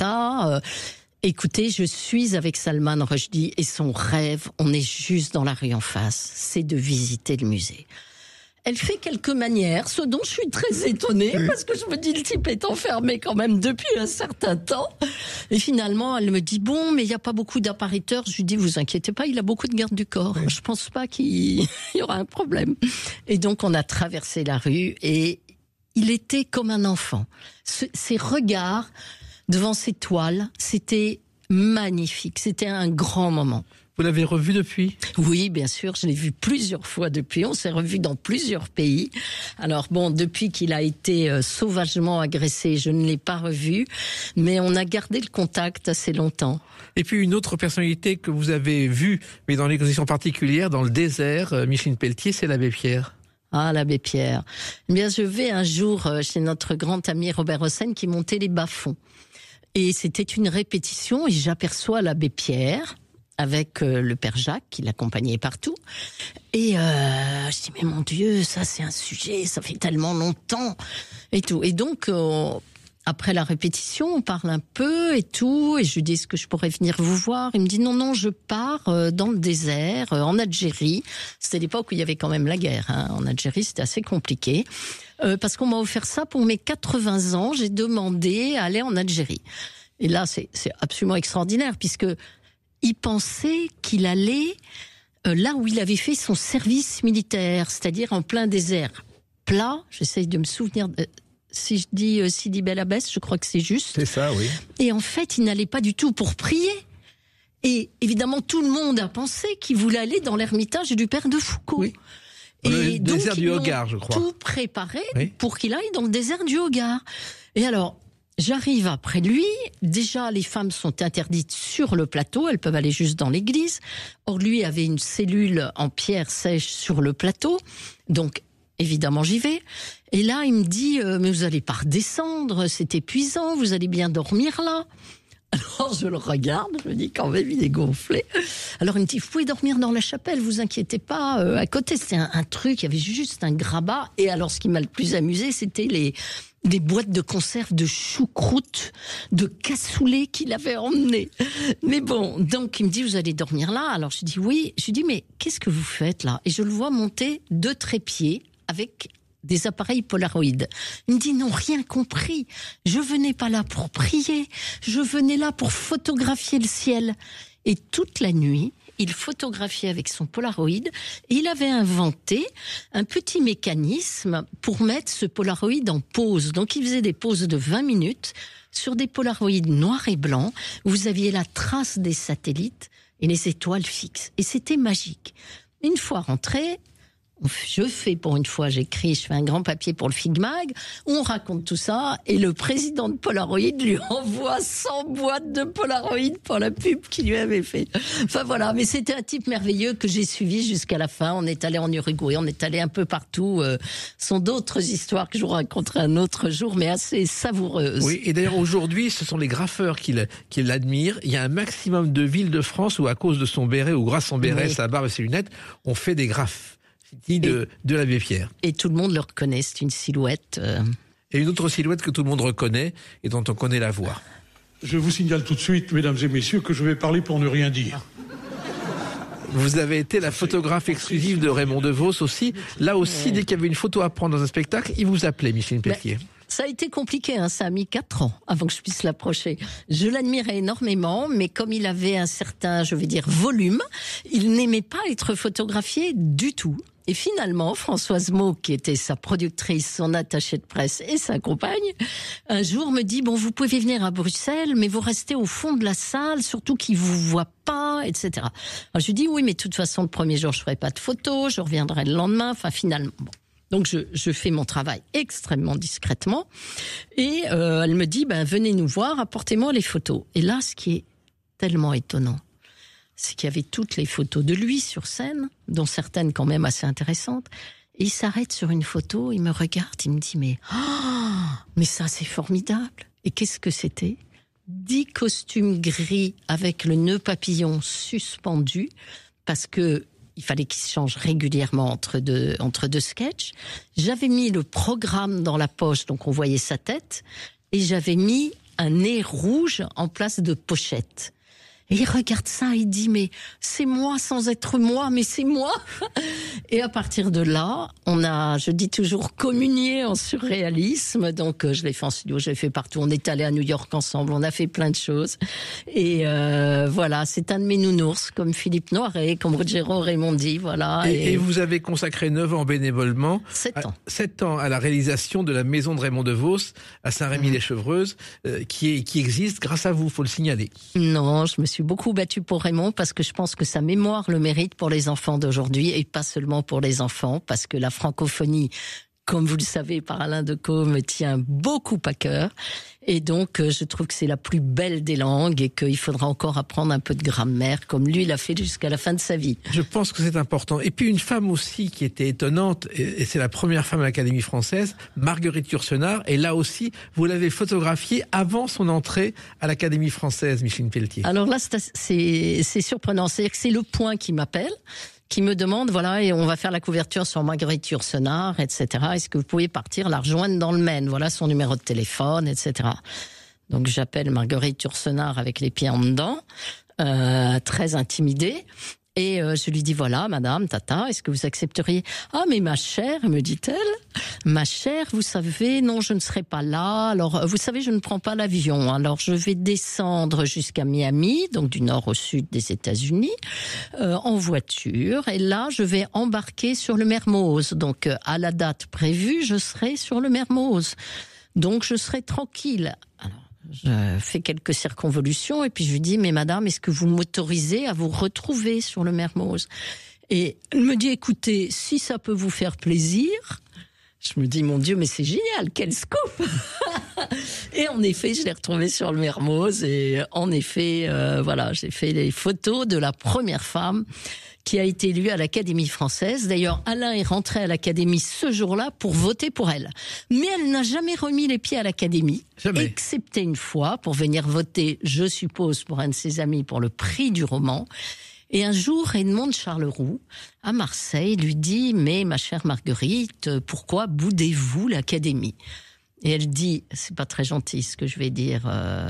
écoutez, je suis avec Salman Rushdie et son rêve, on est juste dans la rue en face, c'est de visiter le musée. Elle fait quelques manières, ce dont je suis très étonnée, parce que je me dis, le type est enfermé quand même depuis un certain temps. Et finalement, elle me dit, bon, mais il n'y a pas beaucoup d'appariteur. Je lui dis, vous inquiétez pas, il a beaucoup de gardes du corps. Je pense pas qu'il y aura un problème. Et donc, on a traversé la rue et il était comme un enfant. Ses regards devant ses toiles, c'était magnifique. C'était un grand moment. Vous l'avez revu depuis? Oui, bien sûr, je l'ai vu plusieurs fois depuis. On s'est revu dans plusieurs pays. Alors bon, depuis qu'il a été sauvagement agressé, je ne l'ai pas revu, mais on a gardé le contact assez longtemps. Et puis une autre personnalité que vous avez vue, mais dans des conditions particulières, dans le désert, Micheline Pelletier, c'est l'abbé Pierre. Ah, l'abbé Pierre. Eh bien, je vais un jour chez notre grand ami Robert Hossein qui montait les bas-fonds. Et c'était une répétition et j'aperçois l'abbé Pierre avec le père Jacques qui l'accompagnait partout. Et je dis, mais mon Dieu, ça c'est un sujet, ça fait tellement longtemps et tout. Et donc, après la répétition, on parle un peu et tout, et je lui dis, est-ce que je pourrais venir vous voir? Il me dit, non, je pars dans le désert, en Algérie. C'était l'époque où il y avait quand même la guerre. Hein. En Algérie, c'était assez compliqué. Parce qu'on m'a offert ça pour mes 80 ans, j'ai demandé à aller en Algérie. Et là, c'est absolument extraordinaire, puisque il pensait qu'il allait là où il avait fait son service militaire, c'est-à-dire en plein désert. Plat, j'essaye de me souvenir, si je dis Sidi Bel Abbès, je crois que c'est juste. C'est ça, oui. Et en fait, il n'allait pas du tout pour prier. Et évidemment, tout le monde a pensé qu'il voulait aller dans l'ermitage du père de Foucault. Oui. Et le donc, désert du Hogar, je crois. Tout préparé pour qu'il aille dans le désert du Hogar. Et alors, j'arrive après lui. Déjà, les femmes sont interdites sur le plateau. Elles peuvent aller juste dans l'église. Or, lui avait une cellule en pierre sèche sur le plateau. Donc, évidemment, j'y vais. Et là, il me dit, mais vous allez pas redescendre, c'est épuisant, vous allez bien dormir là. Alors, je le regarde, je me dis, quand même, il est gonflé. Alors, il me dit, vous pouvez dormir dans la chapelle, vous inquiétez pas. À côté, c'était un truc, il y avait juste un grabat. Et alors, ce qui m'a le plus amusé, c'était des boîtes de conserve de choucroute, de cassoulet qu'il avait emmené. Mais bon, donc il me dit, vous allez dormir là? Alors je dis oui. Je lui dis, mais qu'est-ce que vous faites là? Et je le vois monter 2 trépieds avec des appareils Polaroid. Il me dit, non, rien compris. Je venais pas là pour prier. Je venais là pour photographier le ciel. Et toute la nuit, il photographiait avec son Polaroid et il avait inventé un petit mécanisme pour mettre ce Polaroid en pause. Donc il faisait des pauses de 20 minutes sur des Polaroids noirs et blancs. Vous aviez la trace des satellites et les étoiles fixes. Et c'était magique. Une fois rentré, je fais je fais un grand papier pour le Figmag, on raconte tout ça, et le président de Polaroid lui envoie 100 boîtes de Polaroid pour la pub qu'il lui avait fait. Enfin voilà, mais c'était un type merveilleux que j'ai suivi jusqu'à la fin. On est allé en Uruguay, on est allé un peu partout. Ce sont d'autres histoires que je vous raconterai un autre jour, mais assez savoureuses. Oui, et d'ailleurs aujourd'hui, ce sont les graffeurs qui l'admirent. Il y a un maximum de villes de France où, à cause de son béret, ou grâce à son béret, sa barbe et ses lunettes, on fait des graphes de l'abbé Pierre. Et tout le monde le reconnaît, c'est une silhouette. Et une autre silhouette que tout le monde reconnaît et dont on connaît la voix. Je vous signale tout de suite, mesdames et messieurs, que je vais parler pour ne rien dire. Vous avez été la photographe exclusive de Raymond DeVos aussi. Là aussi, dès qu'il y avait une photo à prendre dans un spectacle, il vous appelait, Micheline Pelletier. Ça a été compliqué, hein, ça a mis 4 ans avant que je puisse l'approcher. Je l'admirais énormément, mais comme il avait un certain, volume, il n'aimait pas être photographié du tout. Et finalement, Françoise Maud, qui était sa productrice, son attachée de presse et sa compagne, un jour me dit, bon, vous pouvez venir à Bruxelles, mais vous restez au fond de la salle, surtout qu'ils vous voient pas, etc. Alors je lui dis, oui, mais de toute façon, le premier jour, je ferai pas de photos, je reviendrai le lendemain, enfin finalement, bon. Donc je fais mon travail extrêmement discrètement et elle me dit venez nous voir, apportez-moi les photos. Et là, ce qui est tellement étonnant, c'est qu'il y avait toutes les photos de lui sur scène, dont certaines quand même assez intéressantes. Et il s'arrête sur une photo, il me regarde, il me dit mais ça c'est formidable. Et qu'est-ce que c'était ? 10 costumes gris avec le nœud papillon suspendu parce que il fallait qu'il se change régulièrement entre deux sketchs. J'avais mis le programme dans la poche, donc on voyait sa tête, et j'avais mis un nez rouge en place de pochette. Et il regarde ça, il dit mais c'est moi sans être moi, mais c'est moi. Et à partir de là, on a, je dis toujours, communié en surréalisme. Donc je l'ai fait en studio, je l'ai fait partout. On est allé à New York ensemble, on a fait plein de choses. Et voilà, c'est un de mes nounours, comme Philippe Noiret, comme Ruggiero Raimondi, voilà. Et vous avez consacré 9 ans bénévolement. 7 ans. 7 ans à la réalisation de la maison de Raymond DeVos à Saint-Rémy-les-Chevreuses, qui existe grâce à vous, faut le signaler. Non, je me suis beaucoup battue pour Raymond parce que je pense que sa mémoire le mérite pour les enfants d'aujourd'hui et pas seulement pour les enfants, parce que la francophonie, comme vous le savez, par Alain Decaux, me tient beaucoup à cœur. Et donc, je trouve que c'est la plus belle des langues et qu'il faudra encore apprendre un peu de grammaire, comme lui l'a fait jusqu'à la fin de sa vie. Je pense que c'est important. Et puis, une femme aussi qui était étonnante, et c'est la première femme à l'Académie française, Marguerite Yourcenar. Et là aussi, vous l'avez photographiée avant son entrée à l'Académie française, Micheline Pelletier. Alors là, c'est surprenant. C'est-à-dire que c'est Le Point qui m'appelle, qui me demande, voilà, et on va faire la couverture sur Marguerite Yourcenar, etc. Est-ce que vous pouvez partir la rejoindre dans le Maine ? Voilà son numéro de téléphone, etc. Donc j'appelle Marguerite Yourcenar avec les pieds en dedans, très intimidée. Et je lui dis, voilà, madame, tata, est-ce que vous accepteriez ? Ah, mais ma chère, me dit-elle, ma chère, vous savez, non, je ne serai pas là. Alors, vous savez, je ne prends pas l'avion. Alors, je vais descendre jusqu'à Miami, donc du nord au sud des États-Unis, en voiture. Et là, je vais embarquer sur le Mermoz. Donc, à la date prévue, je serai sur le Mermoz. Donc, je serai tranquille. Alors, je fais quelques circonvolutions et puis je lui dis, mais madame, est-ce que vous m'autorisez à vous retrouver sur le Mermoz ? Et elle me dit, écoutez, si ça peut vous faire plaisir. Je me dis, mon Dieu, mais c'est génial, quel scoop. Et en effet, je l'ai retrouvée sur le Mermoz et en effet, voilà, j'ai fait les photos de la première femme qui a été élue à l'Académie française. D'ailleurs, Alain est rentré à l'Académie ce jour-là pour voter pour elle. Mais elle n'a jamais remis les pieds à l'Académie, excepté une fois pour venir voter, je suppose, pour un de ses amis pour le prix du roman. Et un jour, Raymond de Charleroux, à Marseille, lui dit « Mais ma chère Marguerite, pourquoi boudez-vous l'Académie ?» Et elle dit, c'est pas très gentil ce que je vais dire,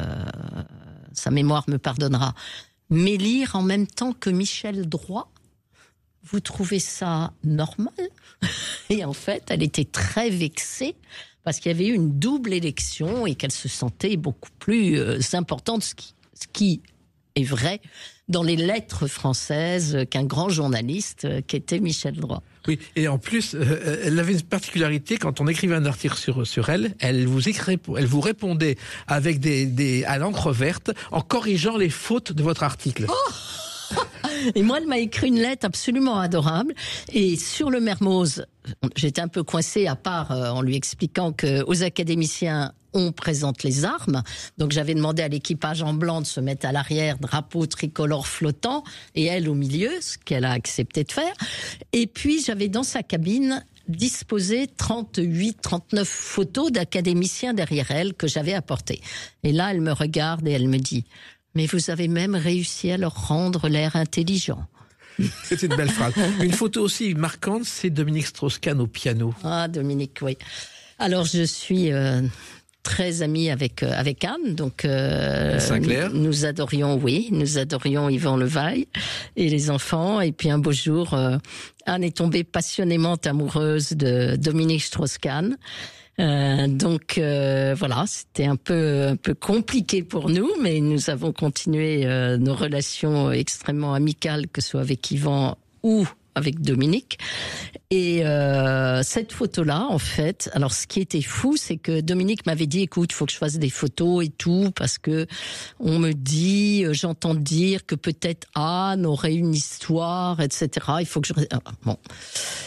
sa mémoire me pardonnera, mais lire en même temps que Michel Droit, vous trouvez ça normal ? Et en fait, elle était très vexée parce qu'il y avait eu une double élection et qu'elle se sentait beaucoup plus importante, ce qui est vrai dans les lettres françaises qu'un grand journaliste qu'était Michel Droit. Oui, et en plus, elle avait une particularité, quand on écrivait un article sur elle, elle vous répondait avec à l'encre verte, en corrigeant les fautes de votre article. Oh et moi, elle m'a écrit une lettre absolument adorable. Et sur le Mermoz, j'étais un peu coincée, à part en lui expliquant qu'aux académiciens, on présente les armes. Donc j'avais demandé à l'équipage en blanc de se mettre à l'arrière, drapeau tricolore flottant, et elle au milieu, ce qu'elle a accepté de faire. Et puis j'avais dans sa cabine disposé 39 photos d'académiciens derrière elle que j'avais apportées. Et là, elle me regarde et elle me dit... Mais vous avez même réussi à leur rendre l'air intelligent. C'est une belle phrase. Une photo aussi marquante, c'est Dominique Strauss-Kahn au piano. Ah, Dominique, oui. Alors, je suis très amie avec Anne, donc Sinclair. Nous adorions Yvan Levaille et les enfants. Et puis un beau jour, Anne est tombée passionnément amoureuse de Dominique Strauss-Kahn. Donc voilà, c'était un peu compliqué pour nous, mais nous avons continué nos relations extrêmement amicales, que ce soit avec Yvan ou avec Dominique. Et cette photo-là, en fait, alors ce qui était fou, c'est que Dominique m'avait dit, écoute, il faut que je fasse des photos et tout, parce que on me dit, j'entends dire que peut-être Anne aurait une histoire, etc. Il faut que je... Bon...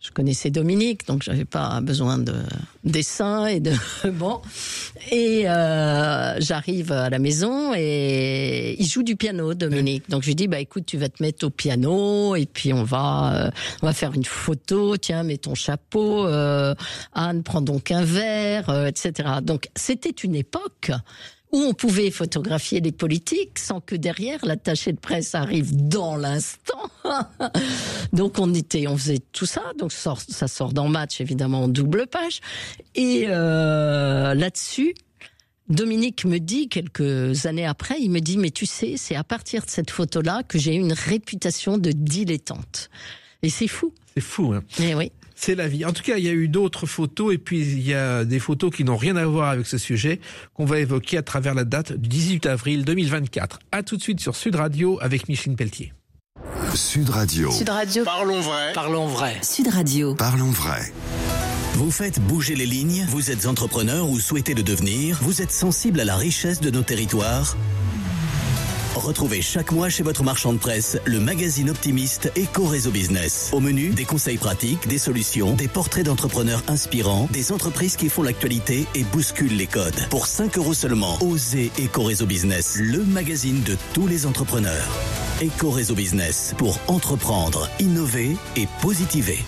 Je connaissais Dominique, donc j'avais pas besoin de dessin et de bon. Et j'arrive à la maison et il joue du piano, Dominique. Donc je lui dis écoute, tu vas te mettre au piano et puis on va faire une photo. Tiens, mets ton chapeau. Anne, prends donc un verre, etc. Donc c'était une époque où on pouvait photographier les politiques sans que derrière l'attaché de presse arrive dans l'instant. Donc on faisait tout ça. Donc ça sort dans Match, évidemment, en double page. Et là-dessus, Dominique me dit, quelques années après, il me dit, mais tu sais, c'est à partir de cette photo-là que j'ai eu une réputation de dilettante. Et c'est fou. C'est fou, hein. Eh oui. C'est la vie. En tout cas, il y a eu d'autres photos et puis il y a des photos qui n'ont rien à voir avec ce sujet qu'on va évoquer à travers la date du 18 avril 2024. À tout de suite sur Sud Radio avec Micheline Pelletier. Sud Radio. Sud Radio. Parlons vrai. Parlons vrai. Sud Radio. Parlons vrai. Vous faites bouger les lignes, vous êtes entrepreneur ou souhaitez le devenir, vous êtes sensible à la richesse de nos territoires. Retrouvez chaque mois chez votre marchand de presse le magazine optimiste Éco-Réseau Business. Au menu, des conseils pratiques, des solutions, des portraits d'entrepreneurs inspirants, des entreprises qui font l'actualité et bousculent les codes. Pour 5 € seulement, osez Éco-Réseau Business, le magazine de tous les entrepreneurs. Éco-Réseau Business, pour entreprendre, innover et positiver.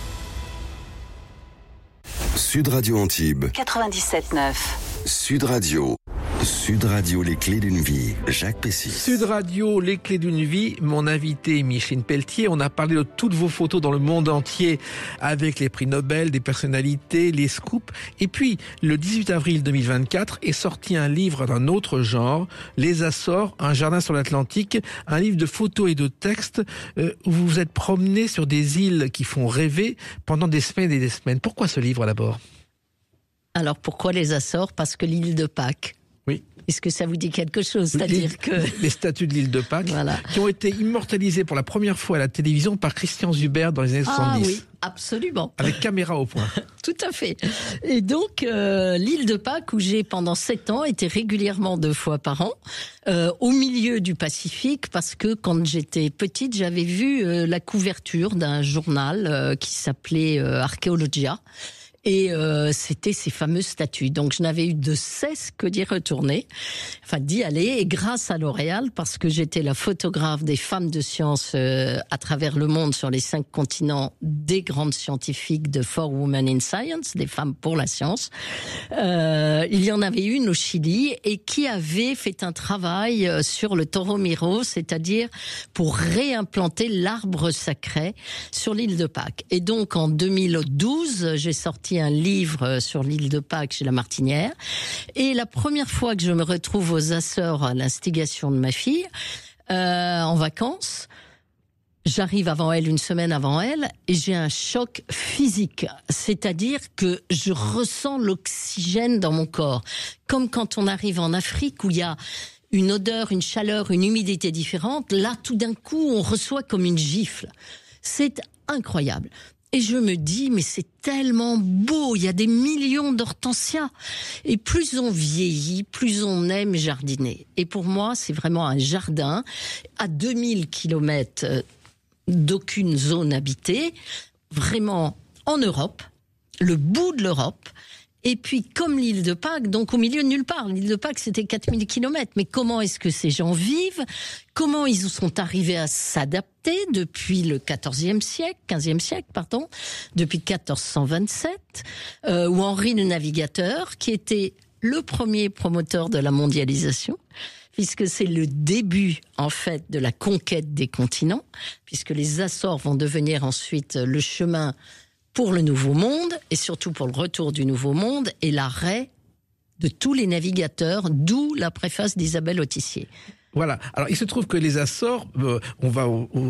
Sud Radio Antibes. 97.9. Sud Radio. Sud Radio, les clés d'une vie. Jacques Pessy. Sud Radio, les clés d'une vie. Mon invité, Micheline Pelletier. On a parlé de toutes vos photos dans le monde entier avec les prix Nobel, des personnalités, les scoops. Et puis, le 18 avril 2024 est sorti un livre d'un autre genre, Les Açores, un jardin sur l'Atlantique, un livre de photos et de textes où vous vous êtes promené sur des îles qui font rêver pendant des semaines et des semaines. Pourquoi ce livre d'abord ? Alors pourquoi les Açores ? Parce que l'île de Pâques. Oui. Est-ce que ça vous dit quelque chose ? C'est-à-dire que les statues de l'île de Pâques, voilà, qui ont été immortalisées pour la première fois à la télévision par Christian Zuber dans les années 70. Ah oui, absolument. Avec caméra au point. Tout à fait. Et donc, l'île de Pâques, où j'ai pendant 7 ans été régulièrement 2 fois par an, au milieu du Pacifique, parce que quand j'étais petite, j'avais vu la couverture d'un journal qui s'appelait Archéologia. Et c'était ces fameuses statues. Donc je n'avais eu de cesse que d'y retourner, enfin d'y aller. Et grâce à L'Oréal, parce que j'étais la photographe des femmes de science à travers le monde sur les 5 continents, des grandes scientifiques de For Women in Science, des femmes pour la science. Il y en avait une au Chili et qui avait fait un travail sur le Toro Miro, c'est-à-dire pour réimplanter l'arbre sacré sur l'île de Pâques. Et donc en 2012, j'ai sorti un livre sur l'île de Pâques chez La Martinière. Et la première fois que je me retrouve aux Açores à l'instigation de ma fille, en vacances, j'arrive avant elle, une semaine avant elle, et j'ai un choc physique. C'est-à-dire que je ressens l'oxygène dans mon corps. Comme quand on arrive en Afrique où il y a une odeur, une chaleur, une humidité différente. Là, tout d'un coup, on reçoit comme une gifle. C'est incroyable. Et je me dis, mais c'est tellement beau, il y a des millions d'hortensias. Et plus on vieillit, plus on aime jardiner. Et pour moi, c'est vraiment un jardin à 2000 kilomètres d'aucune zone habitée, vraiment en Europe, le bout de l'Europe. Et puis, comme l'île de Pâques, donc au milieu de nulle part. L'île de Pâques, c'était 4000 kilomètres. Mais comment est-ce que ces gens vivent ? Comment ils sont arrivés à s'adapter depuis le 15e siècle, depuis 1427, où Henri le Navigateur, qui était le premier promoteur de la mondialisation, puisque c'est le début, en fait, de la conquête des continents, puisque les Açores vont devenir ensuite le chemin pour le Nouveau Monde, et surtout pour le retour du Nouveau Monde, et l'arrêt de tous les navigateurs, d'où la préface d'Isabelle Autissier. Voilà. Alors, il se trouve que les Açores, on va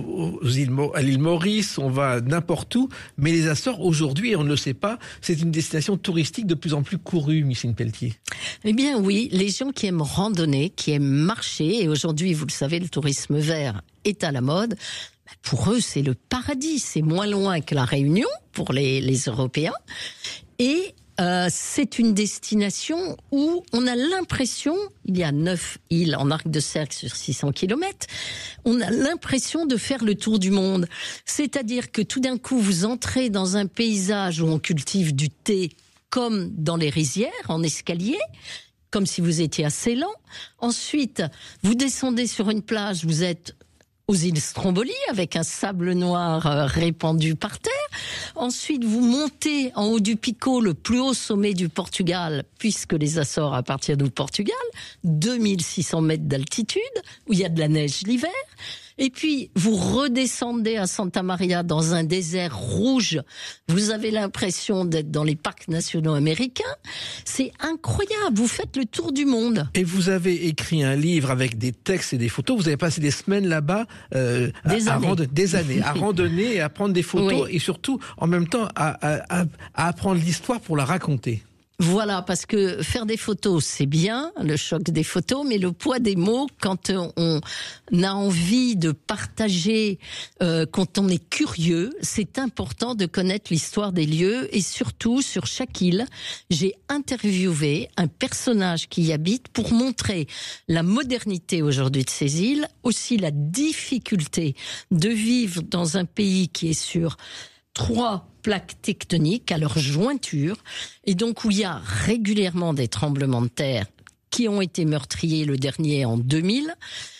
à l'île Maurice, on va n'importe où, mais les Açores, aujourd'hui, on ne le sait pas, c'est une destination touristique de plus en plus courue, Micheline Pelletier. Eh bien oui, les gens qui aiment randonner, qui aiment marcher, et aujourd'hui, vous le savez, le tourisme vert est à la mode. Pour eux, c'est le paradis. C'est moins loin que la Réunion pour les Européens. Et c'est une destination où on a l'impression, il y a 9 îles en arc de cercle sur 600 km, on a l'impression de faire le tour du monde. C'est-à-dire que tout d'un coup, vous entrez dans un paysage où on cultive du thé comme dans les rizières, en escalier, comme si vous étiez à Ceylan. Ensuite, vous descendez sur une plage, vous êtes aux îles Stromboli, avec un sable noir répandu par terre. Ensuite, vous montez en haut du Pico, le plus haut sommet du Portugal, puisque les Açores appartiennent au Portugal, 2600 mètres d'altitude, où il y a de la neige l'hiver. Et puis, vous redescendez à Santa Maria dans un désert rouge. Vous avez l'impression d'être dans les parcs nationaux américains. C'est incroyable. Vous faites le tour du monde. Et vous avez écrit un livre avec des textes et des photos. Vous avez passé des semaines là-bas, des années, à randonner et à prendre des photos. Oui. Et surtout, en même temps, à apprendre l'histoire pour la raconter. Voilà, parce que faire des photos, c'est bien, le choc des photos, mais le poids des mots, quand on a envie de partager, quand on est curieux, c'est important de connaître l'histoire des lieux. Et surtout, sur chaque île, j'ai interviewé un personnage qui y habite pour montrer la modernité aujourd'hui de ces îles, aussi la difficulté de vivre dans un pays qui est sur 3 plaques tectoniques à leur jointure, et donc où il y a régulièrement des tremblements de terre qui ont été meurtriers, le dernier en 2000,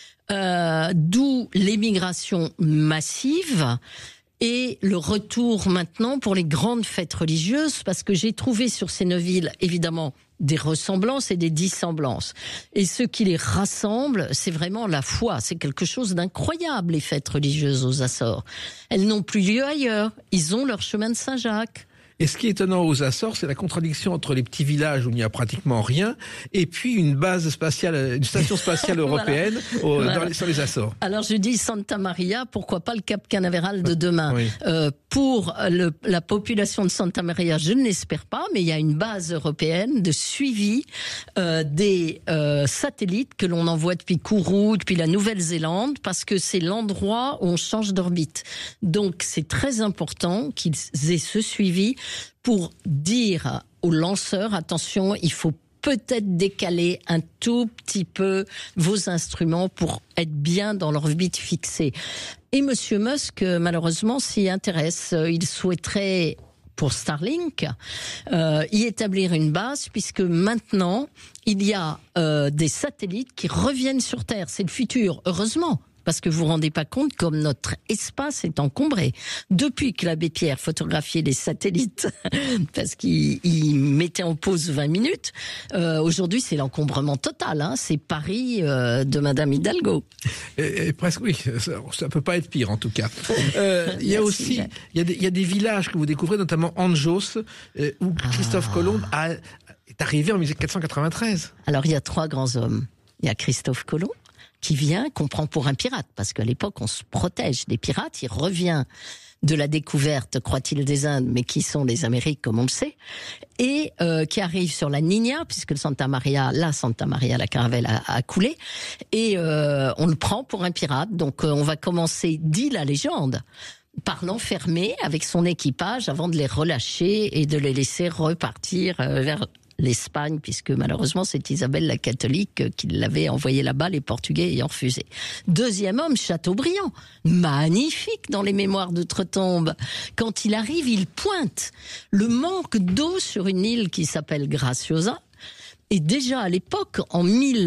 d'où l'émigration massive et le retour maintenant pour les grandes fêtes religieuses, parce que j'ai trouvé sur ces 9 îles, évidemment, des ressemblances et des dissemblances. Et ce qui les rassemble, c'est vraiment la foi. C'est quelque chose d'incroyable, les fêtes religieuses aux Açores. Elles n'ont plus lieu ailleurs. Ils ont leur chemin de Saint-Jacques. Et ce qui est étonnant aux Açores, c'est la contradiction entre les petits villages où il n'y a pratiquement rien et puis une base spatiale, une station spatiale européenne sur les Açores. Alors je dis Santa Maria, pourquoi pas le Cap Canaveral de demain. Oui. Pour la population de Santa Maria, je ne l'espère pas, mais il y a une base européenne de suivi des satellites que l'on envoie depuis Kourou, depuis la Nouvelle-Zélande, parce que c'est l'endroit où on change d'orbite. Donc c'est très important qu'ils aient ce suivi pour dire aux lanceurs, attention, il faut peut-être décaler un tout petit peu vos instruments pour être bien dans l'orbite fixée. Et Monsieur Musk, malheureusement, s'y intéresse. Il souhaiterait, pour Starlink, y établir une base, puisque maintenant, il y a des satellites qui reviennent sur Terre. C'est le futur, heureusement. Parce que vous vous rendez pas compte comme notre espace est encombré. Depuis que l'abbé Pierre photographiait les satellites, parce qu'il mettait en pause 20 minutes, aujourd'hui c'est l'encombrement total. Hein. C'est Paris de Madame Hidalgo. Et presque, oui, ça peut pas être pire en tout cas. Il y a aussi, il y a des villages que vous découvrez, notamment Anjos, où Christophe Colomb est arrivé en 1493. Alors il y a 3 grands hommes. Il y a Christophe Colomb, qui vient, qu'on prend pour un pirate, parce qu'à l'époque, on se protège des pirates. Il revient de la découverte, croit-il, des Indes, mais qui sont les Amériques, comme on le sait, et qui arrive sur la Niña, puisque la Santa Maria, la caravelle a coulé, et on le prend pour un pirate. Donc, on va commencer, dit la légende, par l'enfermer avec son équipage avant de les relâcher et de les laisser repartir vers l'Espagne, puisque malheureusement c'est Isabelle la catholique qui l'avait envoyé là-bas, les Portugais ayant refusé. Deuxième homme, Chateaubriand, magnifique dans les mémoires d'outre-tombe. Quand il arrive, il pointe le manque d'eau sur une île qui s'appelle Graciosa. Et déjà à l'époque, en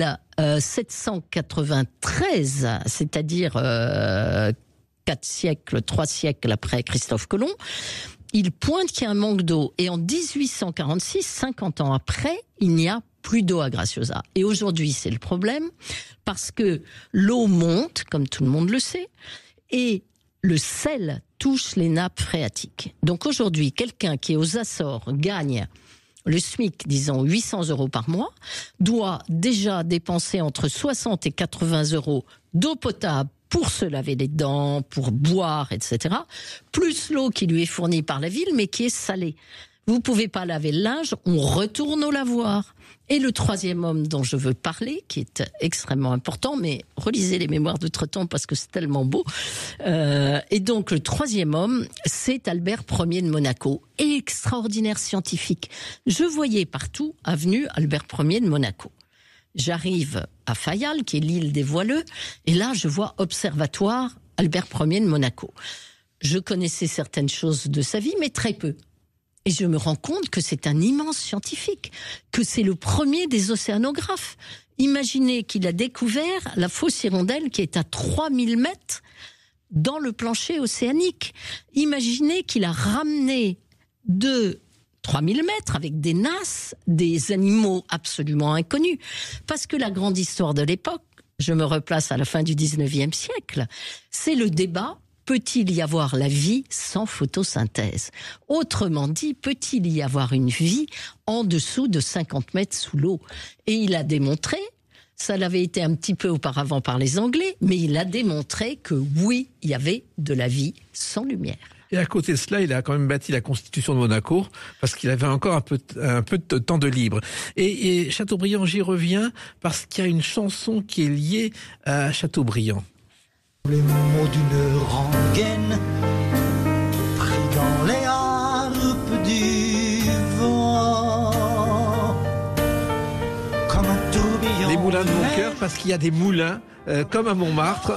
1793, c'est-à-dire 3 siècles après Christophe Colomb, il pointe qu'il y a un manque d'eau. Et en 1846, 50 ans après, il n'y a plus d'eau à Graciosa. Et aujourd'hui, c'est le problème, parce que l'eau monte, comme tout le monde le sait, et le sel touche les nappes phréatiques. Donc aujourd'hui, quelqu'un qui est aux Açores gagne le SMIC, disons 800 € par mois, doit déjà dépenser entre 60 et 80 € d'eau potable pour se laver les dents, pour boire, etc., plus l'eau qui lui est fournie par la ville, mais qui est salée. Vous pouvez pas laver le linge, on retourne au lavoir. Et le troisième homme dont je veux parler, qui est extrêmement important, mais relisez les Mémoires d'outre-temps parce que c'est tellement beau. Et donc le troisième homme, c'est Albert Ier de Monaco, extraordinaire scientifique. Je voyais partout avenue Albert Ier de Monaco. J'arrive à Fayal, qui est l'île des Voileux, et là je vois Observatoire Albert Ier de Monaco. Je connaissais certaines choses de sa vie, mais très peu. Et je me rends compte que c'est un immense scientifique, que c'est le premier des océanographes. Imaginez qu'il a découvert la fosse Hirondelle qui est à 3000 mètres dans le plancher océanique. Imaginez qu'il a ramené de 3000 mètres avec des nasses, des animaux absolument inconnus. Parce que la grande histoire de l'époque, je me replace à la fin du 19e siècle, c'est le débat. Peut-il y avoir la vie sans photosynthèse ? Autrement dit, peut-il y avoir une vie en dessous de 50 mètres sous l'eau ? Et il a démontré, ça l'avait été un petit peu auparavant par les Anglais, mais il a démontré que oui, il y avait de la vie sans lumière. Et à côté de cela, il a quand même bâti la Constitution de Monaco, parce qu'il avait encore un peu de temps de libre. Et Chateaubriand, j'y reviens, parce qu'il y a une chanson qui est liée à Chateaubriand. Les mots d'une rengaine pris dans les harpes du vent comme un tourbillon. Les moulins de mon cœur, parce qu'il y a des moulins comme à Montmartre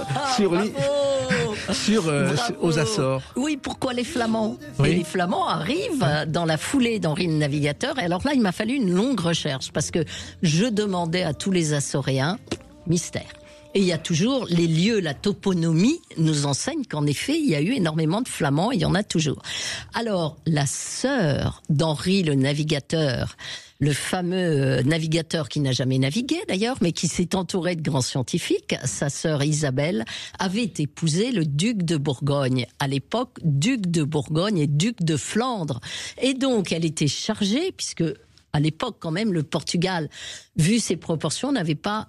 aux Açores. Oui, pourquoi les Flamands ? Oui. Et les Flamands arrivent dans la foulée d'Henri le Navigateur. Et alors là, il m'a fallu une longue recherche parce que je demandais à tous les Açoréens, mystère. Et il y a toujours les lieux, la toponymie nous enseigne qu'en effet, il y a eu énormément de Flamands, et il y en a toujours. Alors, la sœur d'Henri le Navigateur, le fameux navigateur qui n'a jamais navigué d'ailleurs, mais qui s'est entouré de grands scientifiques, sa sœur Isabelle, avait épousé le duc de Bourgogne. À l'époque, duc de Bourgogne et duc de Flandre. Et donc, elle était chargée, puisque à l'époque, quand même, le Portugal, vu ses proportions, n'avait pas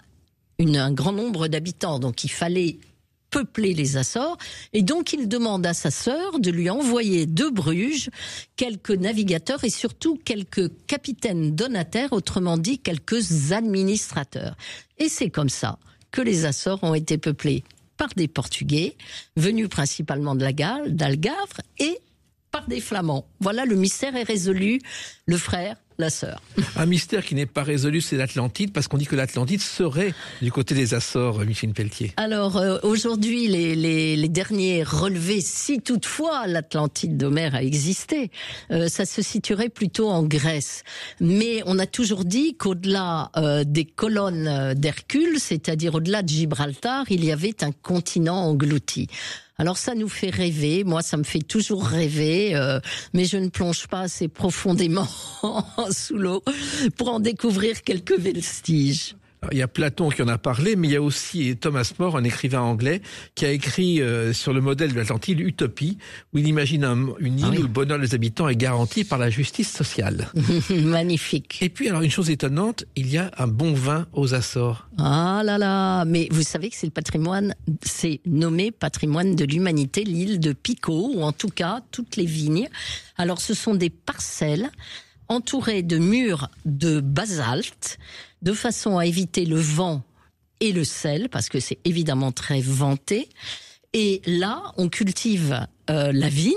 un grand nombre d'habitants, donc il fallait peupler les Açores, et donc il demande à sa sœur de lui envoyer de Bruges quelques navigateurs et surtout quelques capitaines donataires, autrement dit quelques administrateurs. Et c'est comme ça que les Açores ont été peuplés par des Portugais, venus principalement de d'Algarve, et par des Flamands. Voilà, le mystère est résolu, le frère, la sœur. Un mystère qui n'est pas résolu, c'est l'Atlantide, parce qu'on dit que l'Atlantide serait du côté des Açores, Micheline Pelletier. Alors, aujourd'hui, les derniers relevés, si toutefois l'Atlantide d'Homère a existé, ça se situerait plutôt en Grèce. Mais on a toujours dit qu'au-delà des colonnes d'Hercule, c'est-à-dire au-delà de Gibraltar, il y avait un continent englouti. Alors ça nous fait rêver, moi ça me fait toujours rêver, mais je ne plonge pas assez profondément sous l'eau pour en découvrir quelques vestiges. Alors, il y a Platon qui en a parlé, mais il y a aussi Thomas More, un écrivain anglais, qui a écrit sur le modèle de l'Atlantide, Utopie, où il imagine une île où le bonheur des habitants est garanti par la justice sociale. Magnifique. Et puis, alors, une chose étonnante, il y a un bon vin aux Açores. Ah là là, mais vous savez que c'est le patrimoine, c'est nommé patrimoine de l'humanité, l'île de Pico, ou en tout cas, toutes les vignes. Alors, ce sont des parcelles entourées de murs de basalte, de façon à éviter le vent et le sel, parce que c'est évidemment très venté. Et là, on cultive la vigne.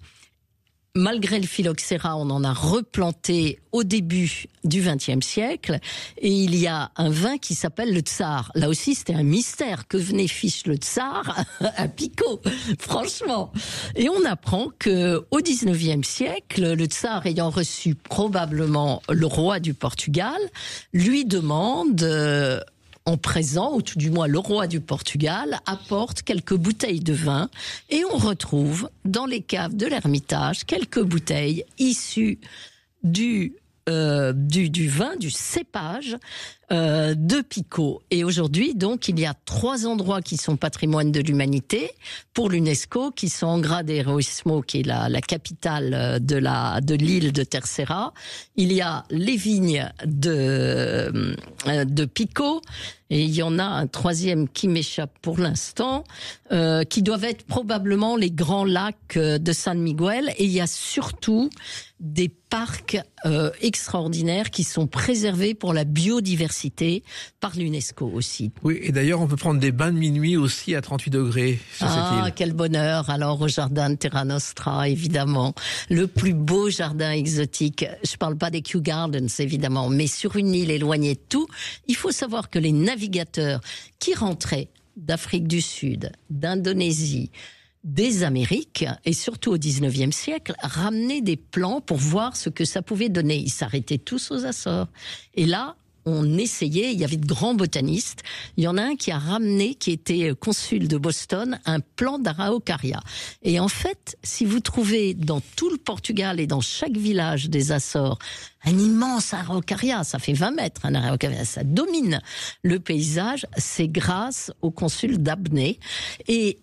Malgré le phylloxéra, on en a replanté au début du XXe siècle. Et il y a un vin qui s'appelle le Tsar. Là aussi, c'était un mystère. Que venait fiche le Tsar à Pico, franchement. Et on apprend que au XIXe siècle, le Tsar ayant reçu probablement le roi du Portugal, lui demande... en présent, ou tout du moins le roi du Portugal, apporte quelques bouteilles de vin et on retrouve dans les caves de l'Ermitage quelques bouteilles issues du vin, du cépage de Pico. Et aujourd'hui, donc, il y a 3 endroits qui sont patrimoine de l'humanité pour l'UNESCO, qui sont Angra de Heroísmo, qui est la capitale de l'île de Terceira. Il y a les vignes de Pico. Et il y en a un troisième qui m'échappe pour l'instant, qui doivent être probablement les grands lacs de San Miguel. Et il y a surtout des parcs extraordinaires qui sont préservés pour la biodiversité par l'UNESCO aussi. Oui, et d'ailleurs, on peut prendre des bains de minuit aussi à 38 degrés sur cette île. Ah, quel bonheur. Alors, au jardin de Terra Nostra, évidemment. Le plus beau jardin exotique. Je parle pas des Kew Gardens, évidemment, mais sur une île éloignée de tout. Il faut savoir que les navigateurs qui rentraient d'Afrique du Sud, d'Indonésie, des Amériques, et surtout au 19e siècle, ramenaient des plans pour voir ce que ça pouvait donner. Ils s'arrêtaient tous aux Açores. Et là, on essayait, il y avait de grands botanistes. Il y en a un qui a ramené, qui était consul de Boston, un plan d'Araucaria. Et en fait, si vous trouvez dans tout le Portugal et dans chaque village des Açores un immense Araucaria, ça fait 20 mètres, un Araucaria, ça domine le paysage, c'est grâce au consul d'Abney. Et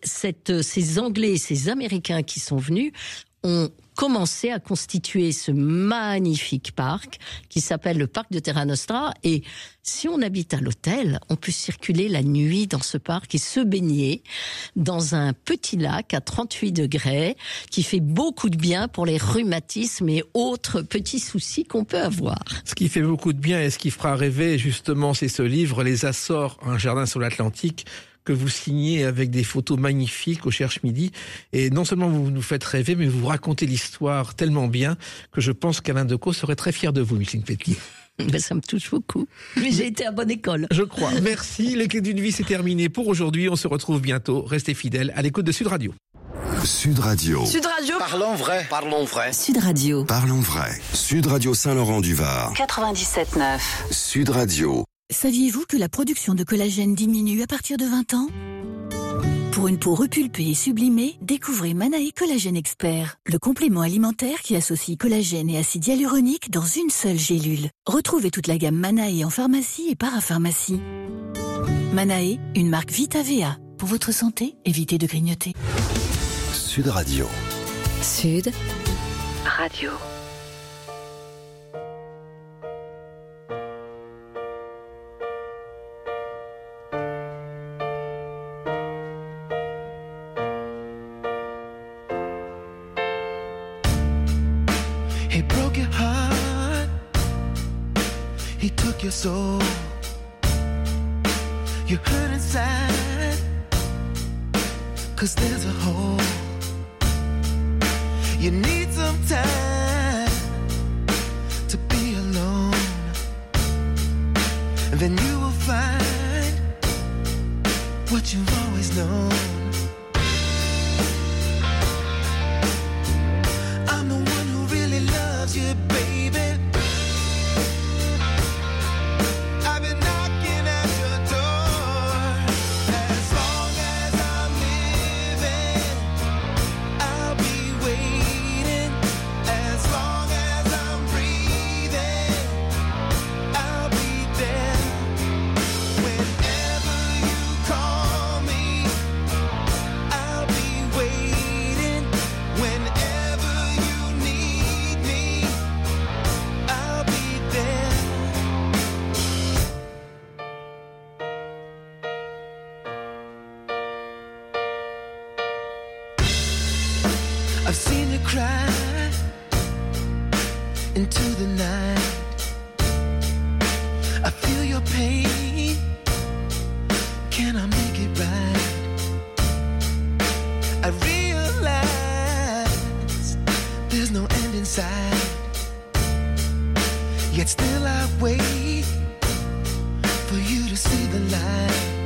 ces Anglais, ces Américains qui sont venus ont commencé à constituer ce magnifique parc qui s'appelle le parc de Terra Nostra. Et si on habite à l'hôtel, on peut circuler la nuit dans ce parc et se baigner dans un petit lac à 38 degrés qui fait beaucoup de bien pour les rhumatismes et autres petits soucis qu'on peut avoir. Ce qui fait beaucoup de bien et ce qui fera rêver, justement, c'est ce livre, Les Açores, un jardin sur l'Atlantique, que vous signez avec des photos magnifiques au Cherche Midi. Et non seulement vous nous faites rêver, mais vous racontez l'histoire tellement bien que je pense qu'Alain Decaux serait très fier de vous, Micheline Pelletier. Mais ça me touche beaucoup. Mais j'ai été à bonne école. Je crois. Merci. Les Clés d'une vie, c'est terminé pour aujourd'hui. On se retrouve bientôt. Restez fidèles à l'écoute de Sud Radio. Sud Radio. Sud Radio. Parlons vrai. Parlons vrai. Sud Radio. Parlons vrai. Sud Radio Saint-Laurent-du-Var. 97.9. Sud Radio. Saviez-vous que la production de collagène diminue à partir de 20 ans ? Pour une peau repulpée et sublimée, découvrez Manae Collagène Expert, le complément alimentaire qui associe collagène et acide hyaluronique dans une seule gélule. Retrouvez toute la gamme Manae en pharmacie et parapharmacie. Manae, une marque Vitavea. Pour votre santé, évitez de grignoter. Sud Radio. Sud Radio. He broke your heart. He took your soul. You hurt inside, 'cause there's a hole. You need some time to be alone, and then you will find what you've always known. I'm the one who really loves you, baby. I've been knocking at your door. As long as I'm living, I'll be waiting. As long as I'm breathing, I'll be there. Whenever you call me, I'll be waiting. Whenever you need me, I'll be there. I've seen you cry into the night. I feel your pain. Can I make it right? I realize there's no end in sight. Yet still I wait for you to see the light.